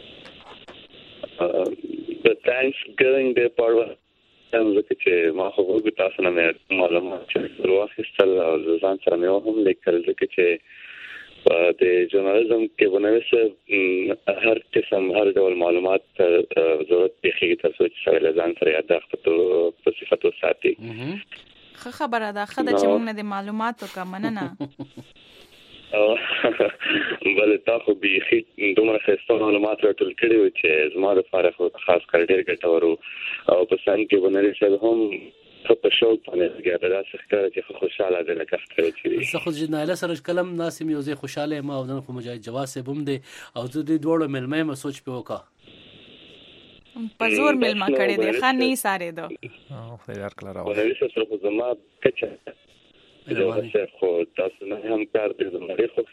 د تانکس ګیوینګ ډے په اړه څنګه چې ما خو وګورم تاسو نه معلومات چې واخیستل او ځان سره مې هم لیکل چې د ژورنالیزم کې ونوسه هر قسم هر ډول معلومات ضرورت دی تاسو چې سره ځان سره یاداښت په صفاتو ساتي خبره ده خدای چې موږ نه د معلوماتو کا مننه بل تا خو به دومره خسته معلومات راټول کړي و چې زما د فارغ خاص کار ډېر ګټور او په سن کې ونري چې هم په شوق باندې ګټه راځي ښکاره چې خوشاله ده لکه څنګه چې زه خو چې نایله سره کلم ناسم یو ځای خوشاله ما او نن خو مجاهد جواز صاحب هم دی او زه د دوړو ملمه ما سوچ په وکا په زور ملما کړي دي خان نه ساره ده او خیر کلا راو ونري سره خو زما کچه دا خو تاسو نه هم کار دې زموږ خو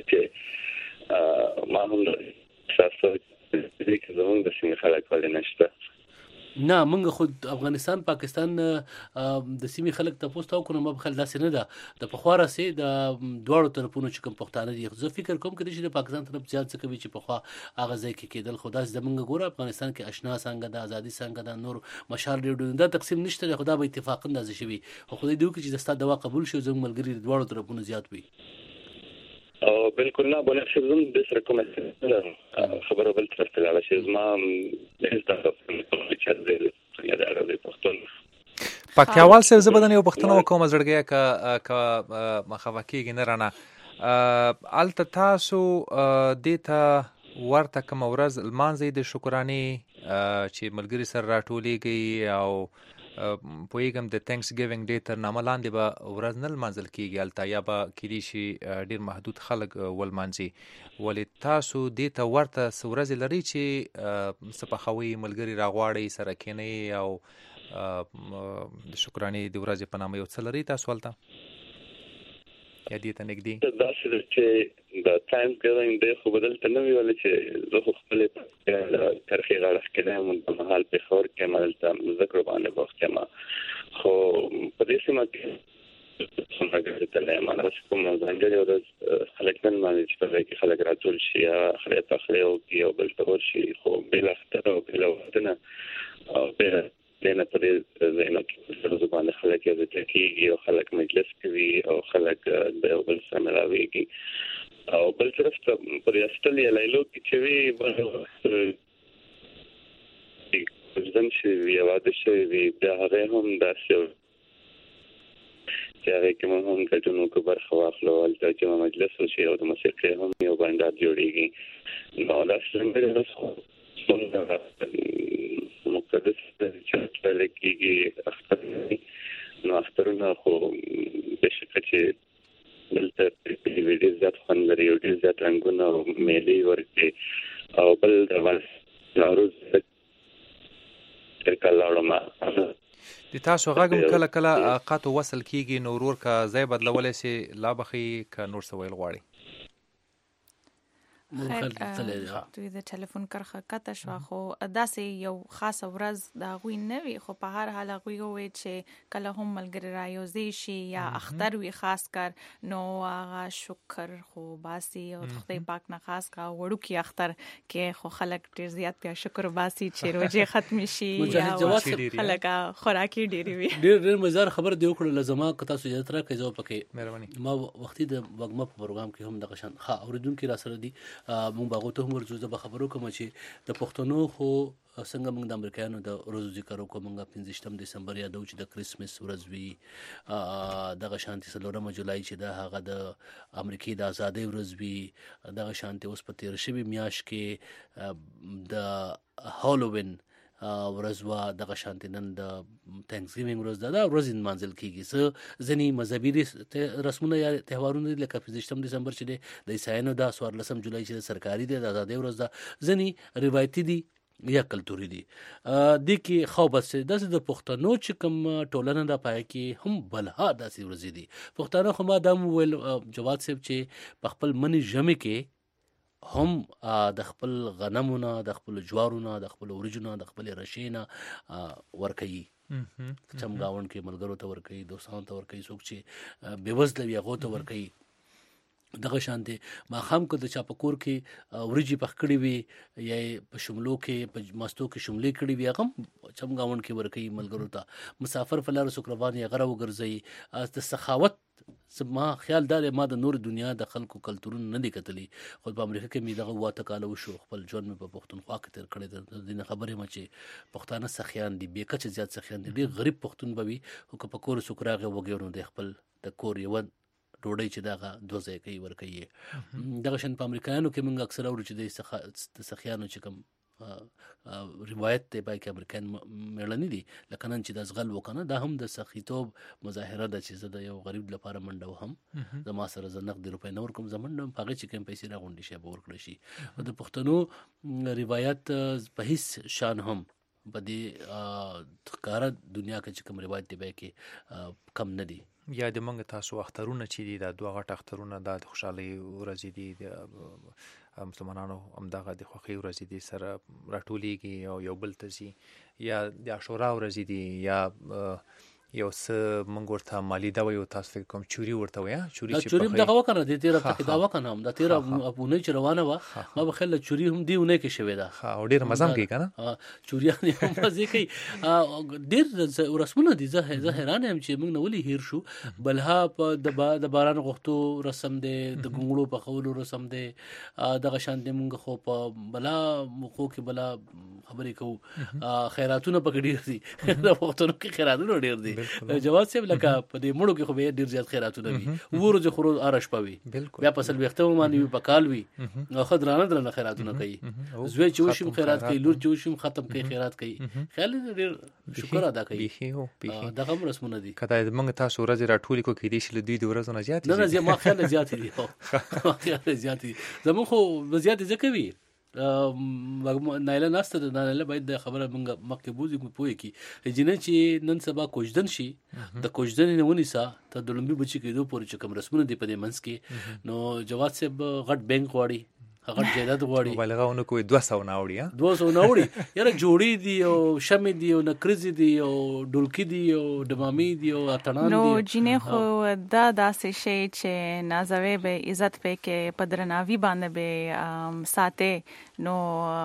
چې ما هم شاسو دې کې زموږ د سیمې خلک ولې نشته نه موږ خود افغانستان پاکستان د سیمې خلک تاسو ته کوم مبخل داسې نه ده د پخواره سي د دوړو طرفونو چې کوم پښتانه دي زه فکر کوم کړي چې د پاکستان طرف زیات څه کوي چې پخوا هغه ځای کې کېدل خدا زمونږ ګوره افغانستان کې آشنا څنګه د ازادي څنګه د نور مشال ډیډو دا تقسیم نشته خدا به اتفاق انداز شي خو خدای دوی چې د ستاسو دوا قبول شي زموږ ملګری دوړو طرفونو زیات وي او بالکل نه بونه شزم د سره کومه خبره بل طرف ته لاړه چې زما د تاسو چې د یا د عربي پښتون پکتیاوال صاحب زبدن یو پښتنو کوم زړګیا ک ک مخاوکیږي نه رانه الته تاسو دیتا ورته کوم ورځ المانځي د شکرانه چې ملګری سره راټولېږي او پویګم د تھینکس ګیوینګ ډے تر نامه لاندې به ورځنل منزل کېږي الته یا به کېدی شي ډېر محدود خلک ولمانځي ولې تاسو دې ته ورته ورځې لري چې سپخوي ملګري راغواړي سره کېنئ او د شکرانې د ورځې په نامه یو څه لري تاسو ولته یا دې ته نږدې دا چې د تایم ګیوینګ ډے خو بدل ته نه ویل چې زه خو خپل تاریخي غاړه کې هم په محل په خور کې مالته ذکر باندې وخت ما خو په دې سیمه کې څنګه ته نه مانه چې کوم ځانګړي او خلک نن باندې چې په کې خلک راټول شي یا خلک تخلي او یو بل تور شي خو بل اختر او بل وختنه او په دنه په دې زینو کې په زبان خلک یې د تکیږي او خلک مجلس کوي او خلک د یو بل سره ملاويږي او بل طرف ته پر استل یې لایلو کې چې وی ځم چې یو واده شوی وي دا هغه هم داسې چې هغه کوم هم کټونو کو برخه واخلو البته چې مجلس وشي او د موسیقي هم یو بندر جوړیږي نو دا څنګه مقدس چې لکه اختر نو اخترونه خو بشکره چې دلته په ویډیو ځات خوندري او ډیر ځات رنگونه او میلي ورته او بل د ورځ تر کله ما د تاسو غږم کله کله قاتو وصل کیږي نورور کا ځای بدلولې سي لا بخي ک نور سویل غواړي دوی د ټلیفون کرخه کته شو خو داسې یو خاص ورځ دا غوي نه وي خو په هر حال غوي وي چې کله هم ملګری رايوزي شي یا اختر وي خاص کر نو هغه شکر خو باسي او خدای پاک نه خاص کا وړو کې اختر کې خو خلک ډیر زیات بیا شکر باسي چې روزه ختم شي یا خلک خوراکي ډیر وي ډیر ډیر مزار خبر دی وکړه لزما کتا سو یاترا کوي زو پکې مهرباني ما وختي د وګما په پروګرام کې هم د قشن ها اوریدونکو را سره دي مونږ باغو ته هم ورځو د خبرو کوم چې د پښتنو خو څنګه موږ د امریکایانو د ورځو ذکر وکړو موږ پنځه دسمبر یادو چې د کریسمس ورځ وي دغه شانتي څلورمه جولای چې د هغه د امریکای د ازادۍ ورځ وي دغه شانتي اوس په تیر شوی میاش کې د هالووین ورځ وا دغه شانتي نن د تھینکس ګیوینګ ورځ ده دا ورځ منځل کیږي څه ځنی مذهبي رسمونه یا تهوارونه لکه پنځه دسمبر چې د عیسایانو د څوارلسم جولای چې د سرکاري د آزادۍ ورځ ده ځنی روایتي دي یا کلتوري دي د کی خو بس د پښتنو چې کوم ټولنه د پای کې هم بلها داسې ورځ دي پښتنو خو ما دم ول جواد صاحب چې په خپل منی جمع کې هم د خپل غنمونه د خپل جوارونه د خپل ورجونه د خپل رشینه ورکي چم گاون کې ملګرو ته ورکي دوستانو ته ورکي څوک چې بيوزله وي هغه ته ورکي دغه شانتي ما خام کو د چاپکور کې ورجی پخکړی وي یا په شملو کې په ماستو کې شملې کړی وي هغه چم گاون کې ورکي ملګرو ته مسافر فلار سکروان یې غره وګرځي د سخاوت ما خیال دار ما د نور دنیا د خلکو کلتورون نه دی کتلی خو په امریکا کې می دغه واته کاله وشو خپل ژوند مې په پښتونخوا کې تر کړی د دې خبرې ما چې پښتانه سخیان دي به کچ زیات سخیان دي ډېر غریب پښتون بوي او په کور سکراغه وګورو د خپل د کور یو ډوډۍ چې دغه دوه ځای کوي ورکوي دغه شان په امریکایانو کې موږ اکثر اورو چې د سخیانو چې کوم روایت دی پای کې امریکایان میړني دي لکه نن چې د ځغل وکنه دا هم د سخیتوب مظاهره ده چې زه د یو غریب لپاره منډه وهم زما سره زه نقد روپۍ نه ورکوم زه منډه وم په هغې چې کوم پیسې راغونډې شي به ورکړی شي د پښتنو روایت په هیڅ شان هم په دې ښکاره دنیا کې چې کوم روایت دی پای کې کم نه دي یا د منګ تاسو اخترونه چې دي دا دوه غټ اخترونه د خوشحالۍ ورځې دي د مسلمانانو همدغه د خوښۍ ورځې دي سره راټولیږي او یو بل ته ځي یا د عاشورا ورځې دي یا یو څه موږ ورته مالیده وایو تاسو فکر کوم چوري ورته وایه چوري چې چوري دغه وکنه د تیر هفته کې دا وکنه هم د تیر اپونه چې روانه وه ما به خل چوري هم دی ونه کې شوی ده او ډیر مزه کوي کنه چوریان هم مزه کوي ډیر رسمونه دي زه زه حیران یم چې موږ نه ولې هیر شو بلها په د باران غوښتو رسم دی د ګونګړو په خولو رسم دی دغه شان دی موږ خو په بلا مخو کې بلا خبرې کوو خیراتونه پکې ډیر دي د وختونو کې خیراتونه ډیر دي جواز صاحب لکه په دې مړو کې خو به ډیر زیات خیراتونه وي ورځ خو روز ارش پوي بیا په سل وختو باندې په کال وي نو خدرانه درنه خیراتونه کوي زوی چې وشم خیرات کوي لور چې وشم ختم کوي خیرات کوي خیال ډیر شکر ادا کوي دغه رسمونه دي کله موږ تاسو ورځ راټولې کو کې دي چې دوی د ورځو نه زیات نه نه ما خیال زیات دي خیال زیات دي زموږ خو زیات ځکه وي نایله ناسته د نایله باید د خبره موږ مخکې بوزي پوهې کې جنې چې نن سبا کوژدن شي د کوژدن نه ونیسه ته د لومبي بچي کېدو پورې چې کوم رسمونه دي په دې منځ کې نو جواد صاحب غټ بینک غواړي غټ جیداد غواړي مبالغهونه کوي دوه سوه نه وړي دوه سوه نه وړي یاره جوړې دي او شمې دي او نکرزې دي او ډولکي دي او ډمامې دي او اتڼان دي نو جنې خو دا داسې شی چې نازوي به عزت پې کې په درناوي باندې به ساتي نو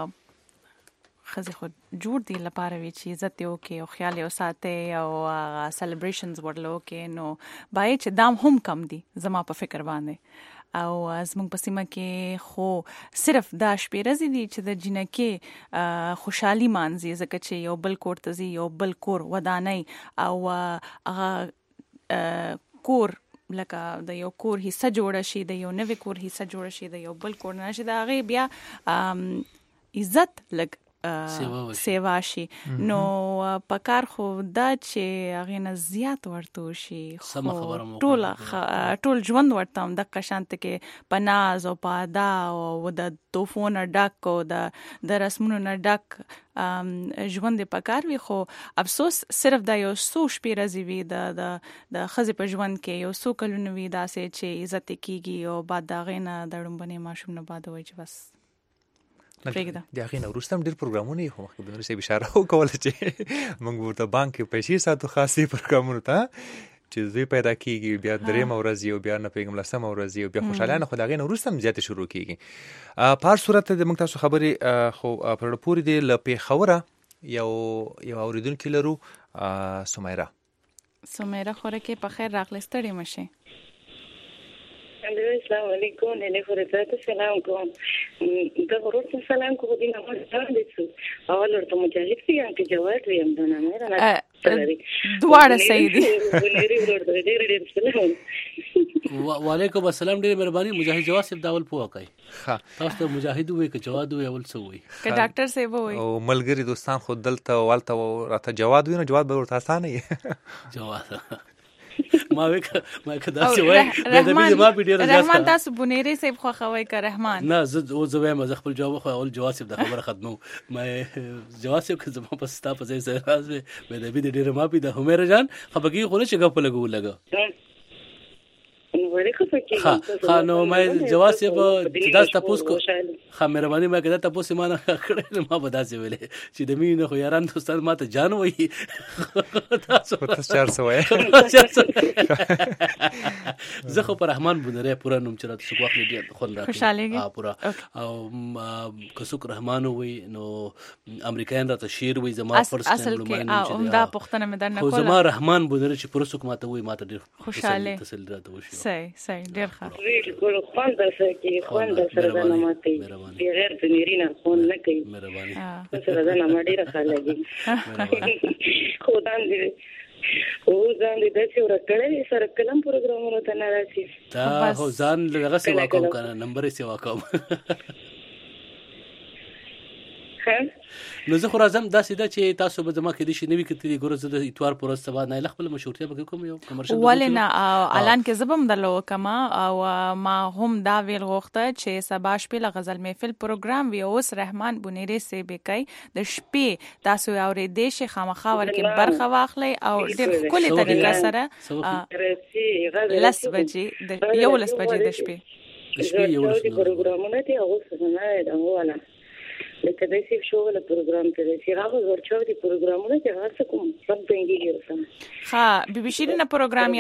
خزي خو جوړ دي لپاره وی چې عزت یو کې او خیال یو ساتي او سلیبریشنز ورلو کې نو بای چې دام هم کم دي زما په فکر باندې او زموږ په سیمه کې خو صرف دا شپې ورځې دي چې د جنکې خوشحالي مانځي ځکه چې یو بل کور ته ځي یو بل کور ودانۍ او هغه کور لکه د یو کور حصہ جوړه شي د یو نوې کور حصہ جوړه شي د یو بل کور نه شي د هغې بیا عزت لګ سیوا شي نو پکار خو دا چې هغه نه زیات ورته شي ټول ټول ژوند ورته هم د قشانت کې پناز او پادا او د توفون ډک او د د رسمونو نه ډک ژوند پکار وي خو افسوس صرف دا یو څو شپې ورځې وي د د ښځې په ژوند کې یو څو کلونه وي داسې چې عزت کېږي او بعد د هغې نه د ړومبنې ماشوم نه بعد وایي چې بس د هغې نه وروسته هم ډېر پروګرامونه یې خو مخکې بندر صاحب اشاره وکوله چې موږ ورته بانک کې پیسې ساتو خاصې پروګرامونو ته چې زوی پیدا کېږي بیا درېیمه ورځ او بیا نه پوهېږم لسمه ورځ او بیا خوشحالیانه خو د هغې نه وروسته هم زیاتې شروع کېږي په هر صورت د موږ تاسو خبرې خو په زړه پورې دي له پېښوره یو یو اورېدونکي لرو سمیرا سمیرا خوره کې په خیر راغلی ستړې مه شئ السلام علیکم نه فرصت سلام کوم دا ورته سلام کوم دي نو ځان دې څو اول ورته مجاهد سي چې جواب ویم دا نه مې دواړه صحیح دي وعلیکم السلام ډېر مهرباني مجاهد جواد صاحب داول پوه کوي ها تاسو مجاهد وې که جواد وې اول څه وې که ډاکټر صاحب وې او ملګری دوستان خو دلته والته راته جواد وې نو جواد به ورته اسانه یې جواد ما وک ما کدا سی وای د دې ما په ډیر ځای رحمان تاسو بنيري صاحب خو خوي ک رحمان نه زه او زوی ما خپل جواب خو اول جواب صاحب د خبره ختمو ما جواب صاحب که زما په ستا په ځای سره راز به د دې ډیر ما په د همیر جان خبرګي خو نه چې په لګو لګا ها ها نو مې جواب صاحب چې دا تاسو کو ها مهرباني مې کړه تاسو ما نه کړې ما به داسې ویلې چې د مين خو یاران دوستان ما ته جان وایي تاسو په چار سوې زه خو پر رحمان بنره پورا نوم چرته سو وخت دې خل راځي خوشاله پورا او کسوک رحمان وي نو امریکایان راته شیر وي زما فرست اصل کې او دا پښتنه مې درنه کوله زما رحمان بنره چې پرسوک ماته وي ماته ډېر خوشاله تسل راته وشي صحیح صحیح ډېر ښه ویل کول خوان در سره کې خوان در سره نه ماته بغیر د میرینا خوان نه کوي مهرباني سره نه ما ډېر ښه لګي خدای دې او ځان دې د څو راکړې سره کلم پروګرامونو ته نه راشي دا هو ځان لږه څه واکوم کنه نمبر یې څه واکوم نو زه خو راځم دا سیده چې تاسو به زما کې د شي نوي کتلې ګورځ د اتوار پر سبا نه لخل مشورتیا به کوم یو کمرشل ولنا اعلان کې زبم درلو کما او ما هم دا ویل غوښته چې سبا شپه غزل محفل پروګرام وی اوس رحمان بونیری سي بکای د شپې تاسو اورې د شي خامخا ورکه برخه واخلي او ډېر کلی طریقه سره لس بجې د یو لس بجې د شپې شپې یو لس پروګرامونه ته اوس نه دا والا لکه د سی شو ول پروګرام ته چې هغه ورچو دي پروګرامونه چې هغه څه کوم سم څنګه وسم ها بي بي شيرين پروګرام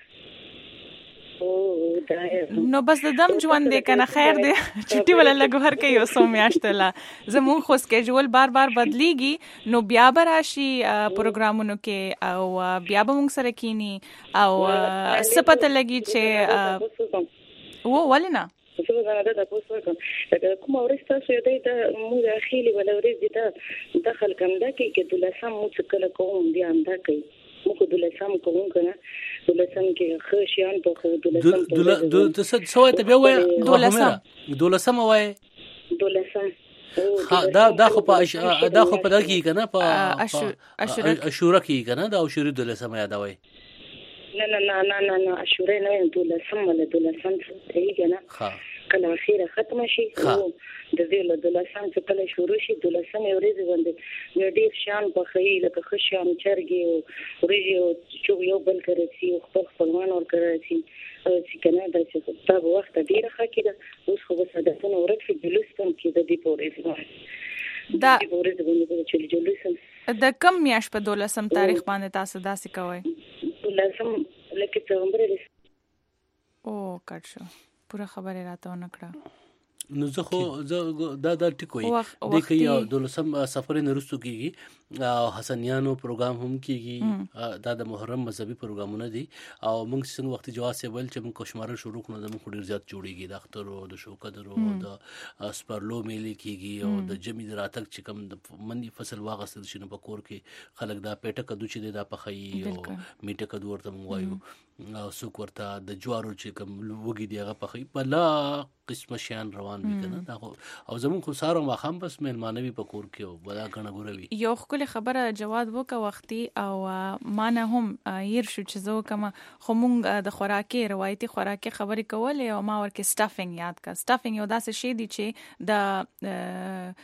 یادې او دا نو بس د دم ژوند دې کنه خیر دې چټي ولا لګو هر کې یو سو میاشتلا زمون خو سکیجول بار بار بدليږي نو بیا به راشي پروګرامونو کې او بیا به موږ سره کینی او سپته لګي چې و ولنا څه وزنه ده تاسو کوم دا کوم اورسته شوی دی دا موږ اخیلی ولا ورې دې ته دخل کم دا کې کې دلسم مو څه کله کوم بیا انده کوي موږ دلسم کوم کنه دلسم کې خشيان په خو دلسم دل دل څه څه ته بیا وای دلسم دلسم وای دلسم دا دا خو په دا خو په دغه کنه په اشوره کې کنه دا اشوره دلسم یادوي نه نه نه نه نه نه اشوره نه دلسم ولا دلسم څه دی کنه کله اخیره ختم شي او د دې له دلسم څخه کله شروع شي دلسم یو ورځ باندې یو ډیر شان په خی لکه خشان چرګي او ورځي او چې یو بل کړی او خپل خپلوان ور کړی چې کنه د څه په وخت ډیره خکې اوس خو به صدقونه ورکړي د لستم کې د دې پورې دا ورځ باندې چې جلوسم د کم میاش په دولسم تاریخ باندې تاسو داسې کوئ لازم لکه څنګه عمره او کټ شو پورا خبره راته ونکړه نو زه خو زه دا دا ټیکوي د کې یو دولسم سفر نه رسو کیږي او حسنیانو پروګرام هم کیږي دا د محرم مذهبي پروګرامونه دي او موږ څنګه وخت جواز سه ول چې موږ کوشمار شروع کړو د موږ ډیر زیات جوړیږي د اختر او د شوکدرو د سپرلو میلي کیږي او د جمی دراتک چې کوم د منی فصل واغستل شنو په کور کې خلک دا پیټه کدو چې دا پخې او میټه کدو ورته موایو او سوق ورته د جوارو چې کوم وګي دیغه پخې بلا قسم شان روان وي کنه دا او زمون خو سارو ما خام بس مهمانوي په کور کې او بلا غنه ګوروي یو خپل خبره جواد وکه وختي او ما نه هم ير شو چې زو کما خو مونږ د خوراکي روایتي خوراکي خبرې کولې او ما ورکه سټافینګ یاد کا سټافینګ یو داسې شی دی چې د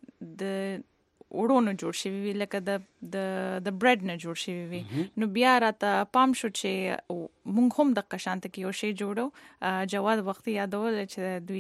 د وړونو جوړ شوی وی لکه د د د برډ نه جوړ شوی وی نو بیا راته پام شو چې مونږ هم د قشانت کې یو شی جوړو جواد وختي یادول چې دوی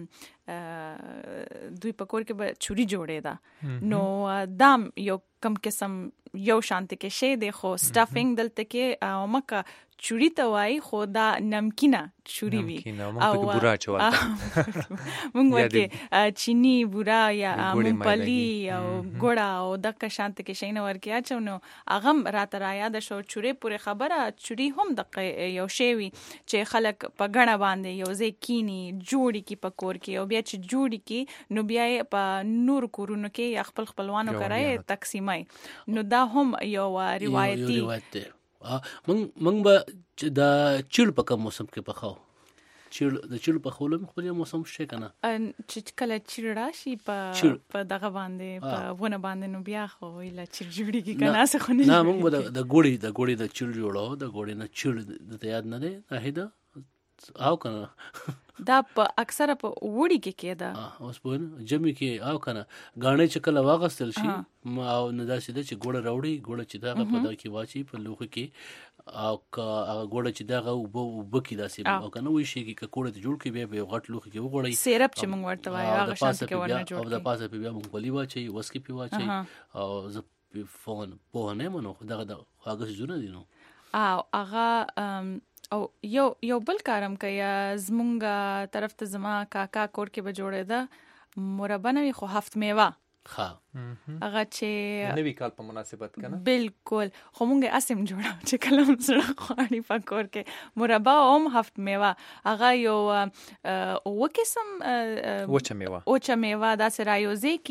دوی پکور کې به چوري جوړې ده نو دام یو کم قسم یو شانت کې شی دی خو سټافینګ دلته کې او مکه چوری ته وای خو دا نمکینه چوری وی او بورا چوال مونږ ورته چینی بورا یا مونږپلی او ګوړه او د کشانت کې شینه ورکیا چونو اغم راته را یاد شو چوری پورې خبره چوری هم د یو شی وی چې خلک په غڼه باندې یو ځای کینی جوړی کی پکور کې او بیا چې جوړی کی نو بیا په نور کورونو کې خپل خپلوانو کرای تقسیمای نو دا هم یو روایتي من من به د چیل په کوم موسم کې پخاو چیل د چیل په خولم خپل موسم شي کنه چې کله چیل راشي په په دغه باندې په ونه باندې نو بیا خو ویلا چیل جوړی کی کنه څه خو نه موږ د ګوړی د ګوړی د چیل جوړو د ګوړی نه چیل د یاد نه دی اهدا او کنه دا په اکثره په وړي کې کېده اوس په جمی کې او کنه غاڼې چې کله واغستل شي او نه داسې د چې ګوړه راوړي ګوړه چې دا په دا کې واچي په لوخه کې او هغه ګوړه چې دا وب وبکی داسې او کنه وی شي کې کوړه ته جوړ کې بیا به غټ لوخه کې وګړي سیرپ چې موږ ورته وایو هغه شانت کې ورنه جوړ او د پاسه په بیا موږ بلی واچي وسکي په واچي او ز فون په نه منو دغه د هغه زونه دي نو او هغه او یو یو بل کارم کیا زمونږه طرف ته زما کاکا کور کې به جوړه ده مربا نوی خو هفت میوه ها هغه چې نوی کال په مناسبت کنه بالکل خو مونږه اسیم جوړه چې کلم سره خواني په کور کې مربا هم هفت میوه هغه یو او قسم وچه میوه وچه میوه دا سره یو ځکه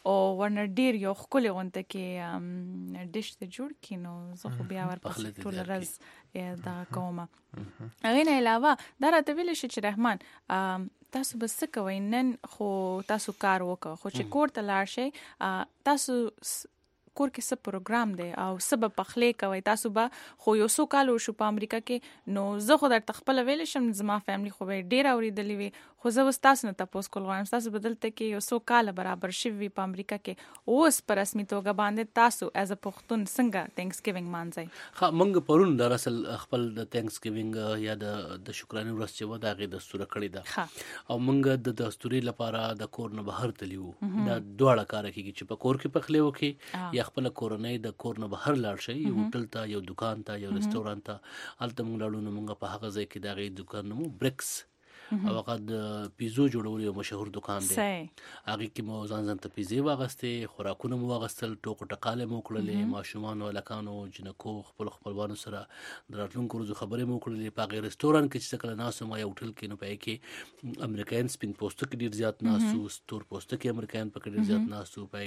او ورنه ډیر یو خپل غونته کې ډیش ته جوړ کینو زه خو بیا ورپسې ټول ورځ دا کومه. هغه نه علاوه دا راته ویل شي چې رحمان تاسو بس کوي نن خو تاسو کار وکړه خو چې کور ته لاړ شئ تاسو کور کې څه پروګرام دی او سبب پخلې کوي تاسو به خو یو څو کال شو په امریکا کې نو زه خو درته خپل ویل شم زما فیملی خو به ډیر اوریدلې وي خو زه وس تاسو نه تاسو کول غواړم تاسو بدلته کې یو څو کال برابر شوي په امریکا کې اوس پر رسمي توګه باندې تاسو ایز ا پښتون څنګه تھینکس ګیوینګ مانځي. ها موږ پرون در اصل خپل د تھینکس ګیوینګ یا د د شکرانه ورځ چې و دا غي دستور کړی دا او موږ د دستوري لپاره د کور نه بهر تلیو دا دواړه کار کوي چې په کور کې پخلې وکي یا خپل کورنۍ د کور نه بهر لاړ شي یو هوټل ته یو دکان ته یو رستورانت ته الته موږ لاړو نو موږ په هغه ځای کې دا غي دکان نومو بریکس او هغه د پیزو جوړول یو مشهور دکان دی هغه کې مو ځان ځان ته پیزې واغستې خوراکونه مو واغستل ټوکو ټقاله مو کړلې ماشومان او لکانو جنکو خپل خپلوانو سره دراتلونکو ورځو خبرې مو کړلې په هغه رستورانت کې چې کله ناسو ما یو هوټل کې نو پای کې امریکایان سپین پوسټ کې ډیر زیات ناسو ستور پوسټ کې امریکایان په ډیر زیات ناسو پای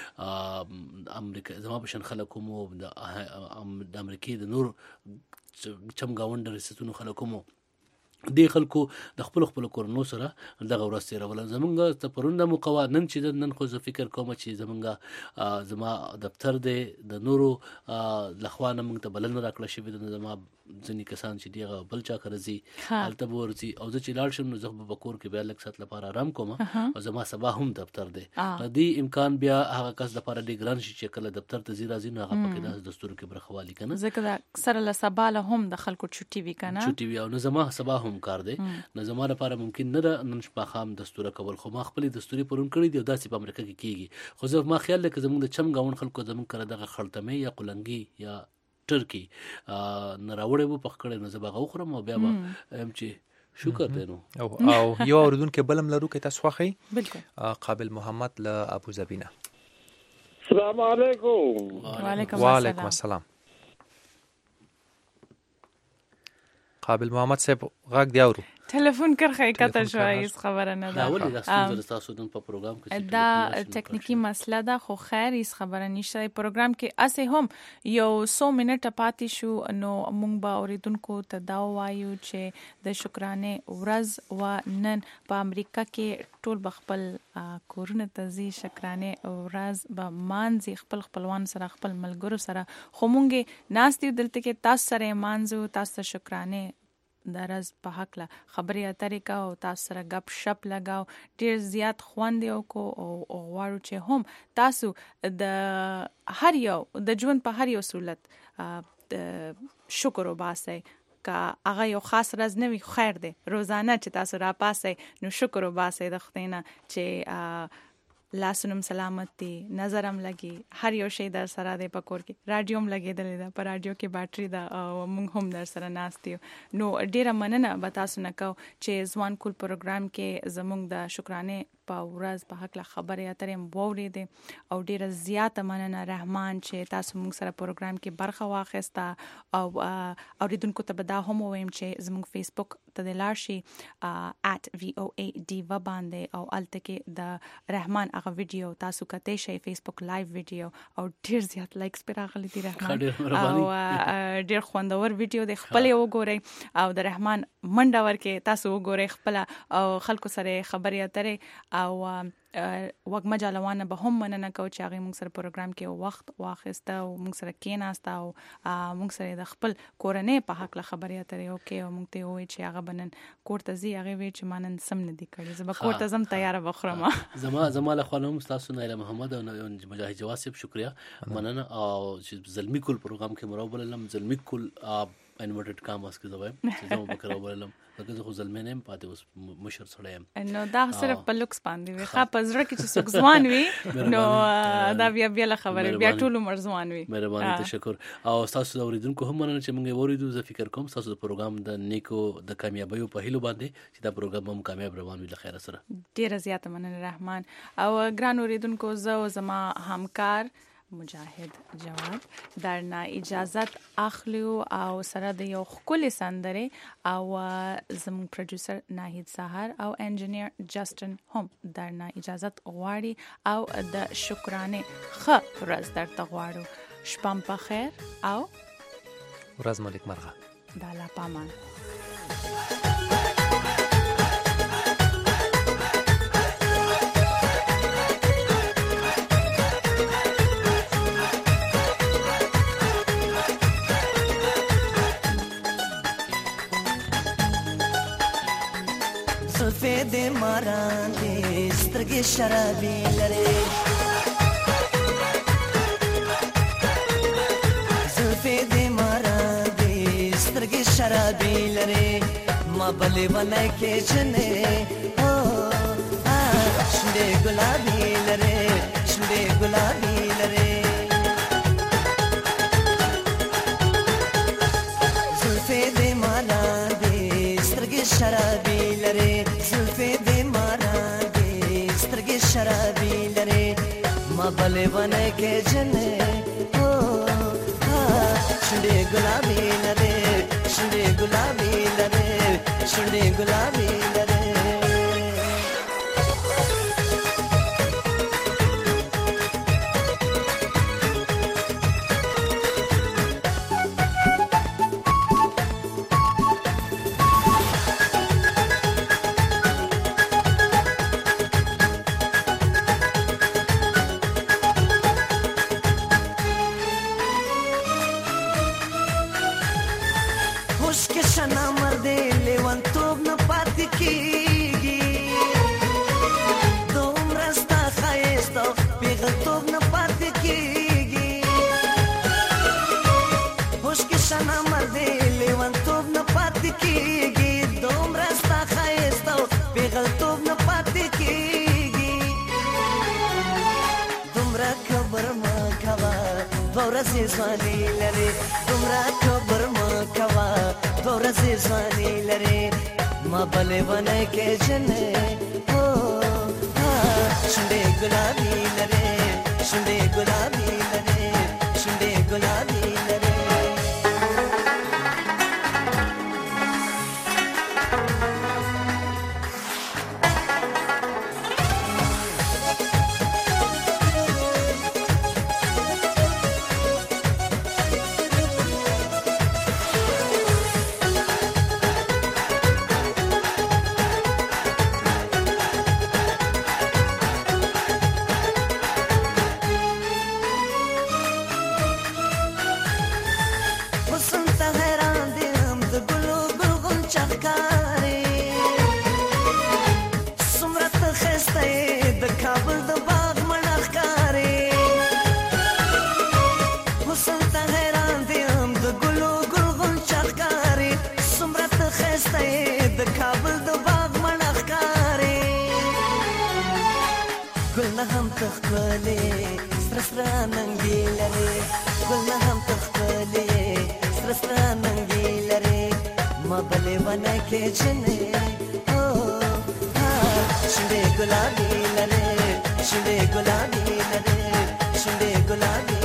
کې امریکا زما په شان خلکو مو د امریکای د نور چم گاوند رسټونو خلکو مو دی خلکو د خپل خپل کورونو سره دغه ورځ تیرول زمونږ ته پرونده مقوا نن چې نن خو زه فکر کوم چې زمونږ زما دفتر دی د نورو لخوانه موږ ته بلنه راکړه شوې د زما ځینې کسان چې دیغه بل چا کرزي هلته ورځي او زه چې لاړ شم نو زه په کور کې بیا لږ سات لپاره آرام کوم او زما سبا هم دفتر دی د امکان بیا هغه کس لپاره ډیر ګران شي چې کله دفتر ته زی راځي نو هغه پکې د دستور کې برخوالي کنه ځکه اکثر له سبا له هم د خلکو چټي وی کنه چټي وی او نو زما سبا هم کار دی نو زما لپاره ممکن نه ده نن شپه خام دستور کول خو ما خپل دستوري پرون کړی دی داسې په امریکا کې کیږي خو زه ما خیال لکه زموږ د چم گاون خلکو زموږ کړه دغه خړتمه یا قلنګي یا ترکی نراوړې وو پخ کړي نو زبغه خورم او بیا به ام چې شکر دی نو او او یو اوردونکو بلم لرو کې تاسو خوخی بالکل قابل محمد له ابو ظبینا. السلام علیکم. وعلیکم السلام. قابل محمد صاحب غاګ دی اورو ټلیفون کرخه کته شو هیڅ خبره نه ده. دا ولې تاسو تاسو د په پروګرام کې دا ټکنیکی مسله ده خو خیر هیڅ خبره نشته. پروګرام کې اسه هم یو څو منټه پاتې شو نو موږ به اوریدونکو ته دا وایو چې د شکرانه ورځ و نن په امریکا کې ټول بخپل کورونه ته زی شکرانه ورځ به مانځي خپل خپلوان سره خپل ملګرو سره خو مونږه ناستي دلته کې تاسو سره مانځو تاسو شکرانه درز په حق له خبرې اترې کا او تاسو سره غپ شپ لگاو ډیر زیات خوند یو کو او غواړو چې هم تاسو د هر یو د ژوند په هر یو صورت شکر وباسئ کا هغه یو خاص ورځ نه وي خیر دی روزانه چې تاسو را پاسئ نو شکر وباسئ د خدای نه چې لاسونم سلامت دي نظرم لګي هر یو شی در سره دی په کور کې رادیوم لګیدل دا په رادیو کې باتري دا او موږ هم در سره ناست یو نو ډیره مننه به تاسو نه کو چې ځوان کول پروګرام کې زموږ د شکرانه په ورځ په حق له خبرې اترې ووري دي او ډیره زیاته مننه رحمان چې تاسو موږ سره پروګرام کې برخه واخیسته او اوریدونکو ته به دا هم وایم چې زموږ فیسبوک ته د لارشي at voa diva باندې او الته کې د رحمان هغه ویډیو تاسو کته شي فیسبوک لایو ویډیو او ډیر زیات لایکس پر راغلي دي رحمان او ډیر خوندور ویډیو د خپل وګورئ او د رحمان منډه ورکه تاسو وګورئ خپل او خلکو سره خبرې اترې او وګما جالوانه به هم مننه کو چې هغه موږ سره پروګرام کې وخت واخیسته او موږ سره کېناسته او موږ سره د خپل کورنۍ په حق له خبرې اترې او کې موږ ته وایي چې هغه بنن کورته زی هغه وی چې مانن سم نه دی کړی زما کورته زم تیار وخرم زما زما له خانم تاسو نه محمد او مجاهد جواسب شکریا مننه او زلمی کول پروګرام کې مروبل لم زلمی کول انورټډ کاماس کې زویم چې زما بکره ولم لکه زه خو زلمینم پاتې اوس مشر سره یم نو دا صرف په لوکس باندې وي خا پزړه کې چې څوک ځوان وي نو دا بیا بیا خبره بیا ټول عمر ځوان وي. مهرباني تشکر او تاسو اوریدونکو هم مننه چې موږ اوریدو زه فکر کوم تاسو د پروګرام د نیکو د کامیابی په هیلو باندې چې دا پروګرام هم کامیاب روان وي له خیر سره. ډیر زیات مننه رحمان او ګران اوریدونکو زه زما همکار مجاهد جواد درنه اجازت اخلو او سره د یو خولي سندره او زمون پروډوسر ناهید سحر او انجینیر جاستن هم درنه اجازت غواړي او د شکرانه خ ورځ درته غواړو. شپم په خیر او ورځ مو نیکمرغه. د الله پامان. زلفې دې ماران دې سترګې شرابي لري زلفې دې ماران دې سترګې شرابي لري ما بلې ونای کې جنې او شنډې ګلابي لري شنډې ګلابي لري زلفې دې ماران دې سترګې شرابي لري زلفې دې ماران دې سترګې شرابي لري ما بلې ونای کې جنې او شنډې ګلابي لري شنډې ګلابي لري شنډې ګلابي لري ورځې ځواني لري دومره کبر مه کوه دوه ورځې ځواني لري ما بلې ونای کې جنې او شنډې ګلابي لري شنډې ګلابي لري شنډې ګلابي لري شنډې ګلابي لري شنډې ګلابي لري شنډې ګلابي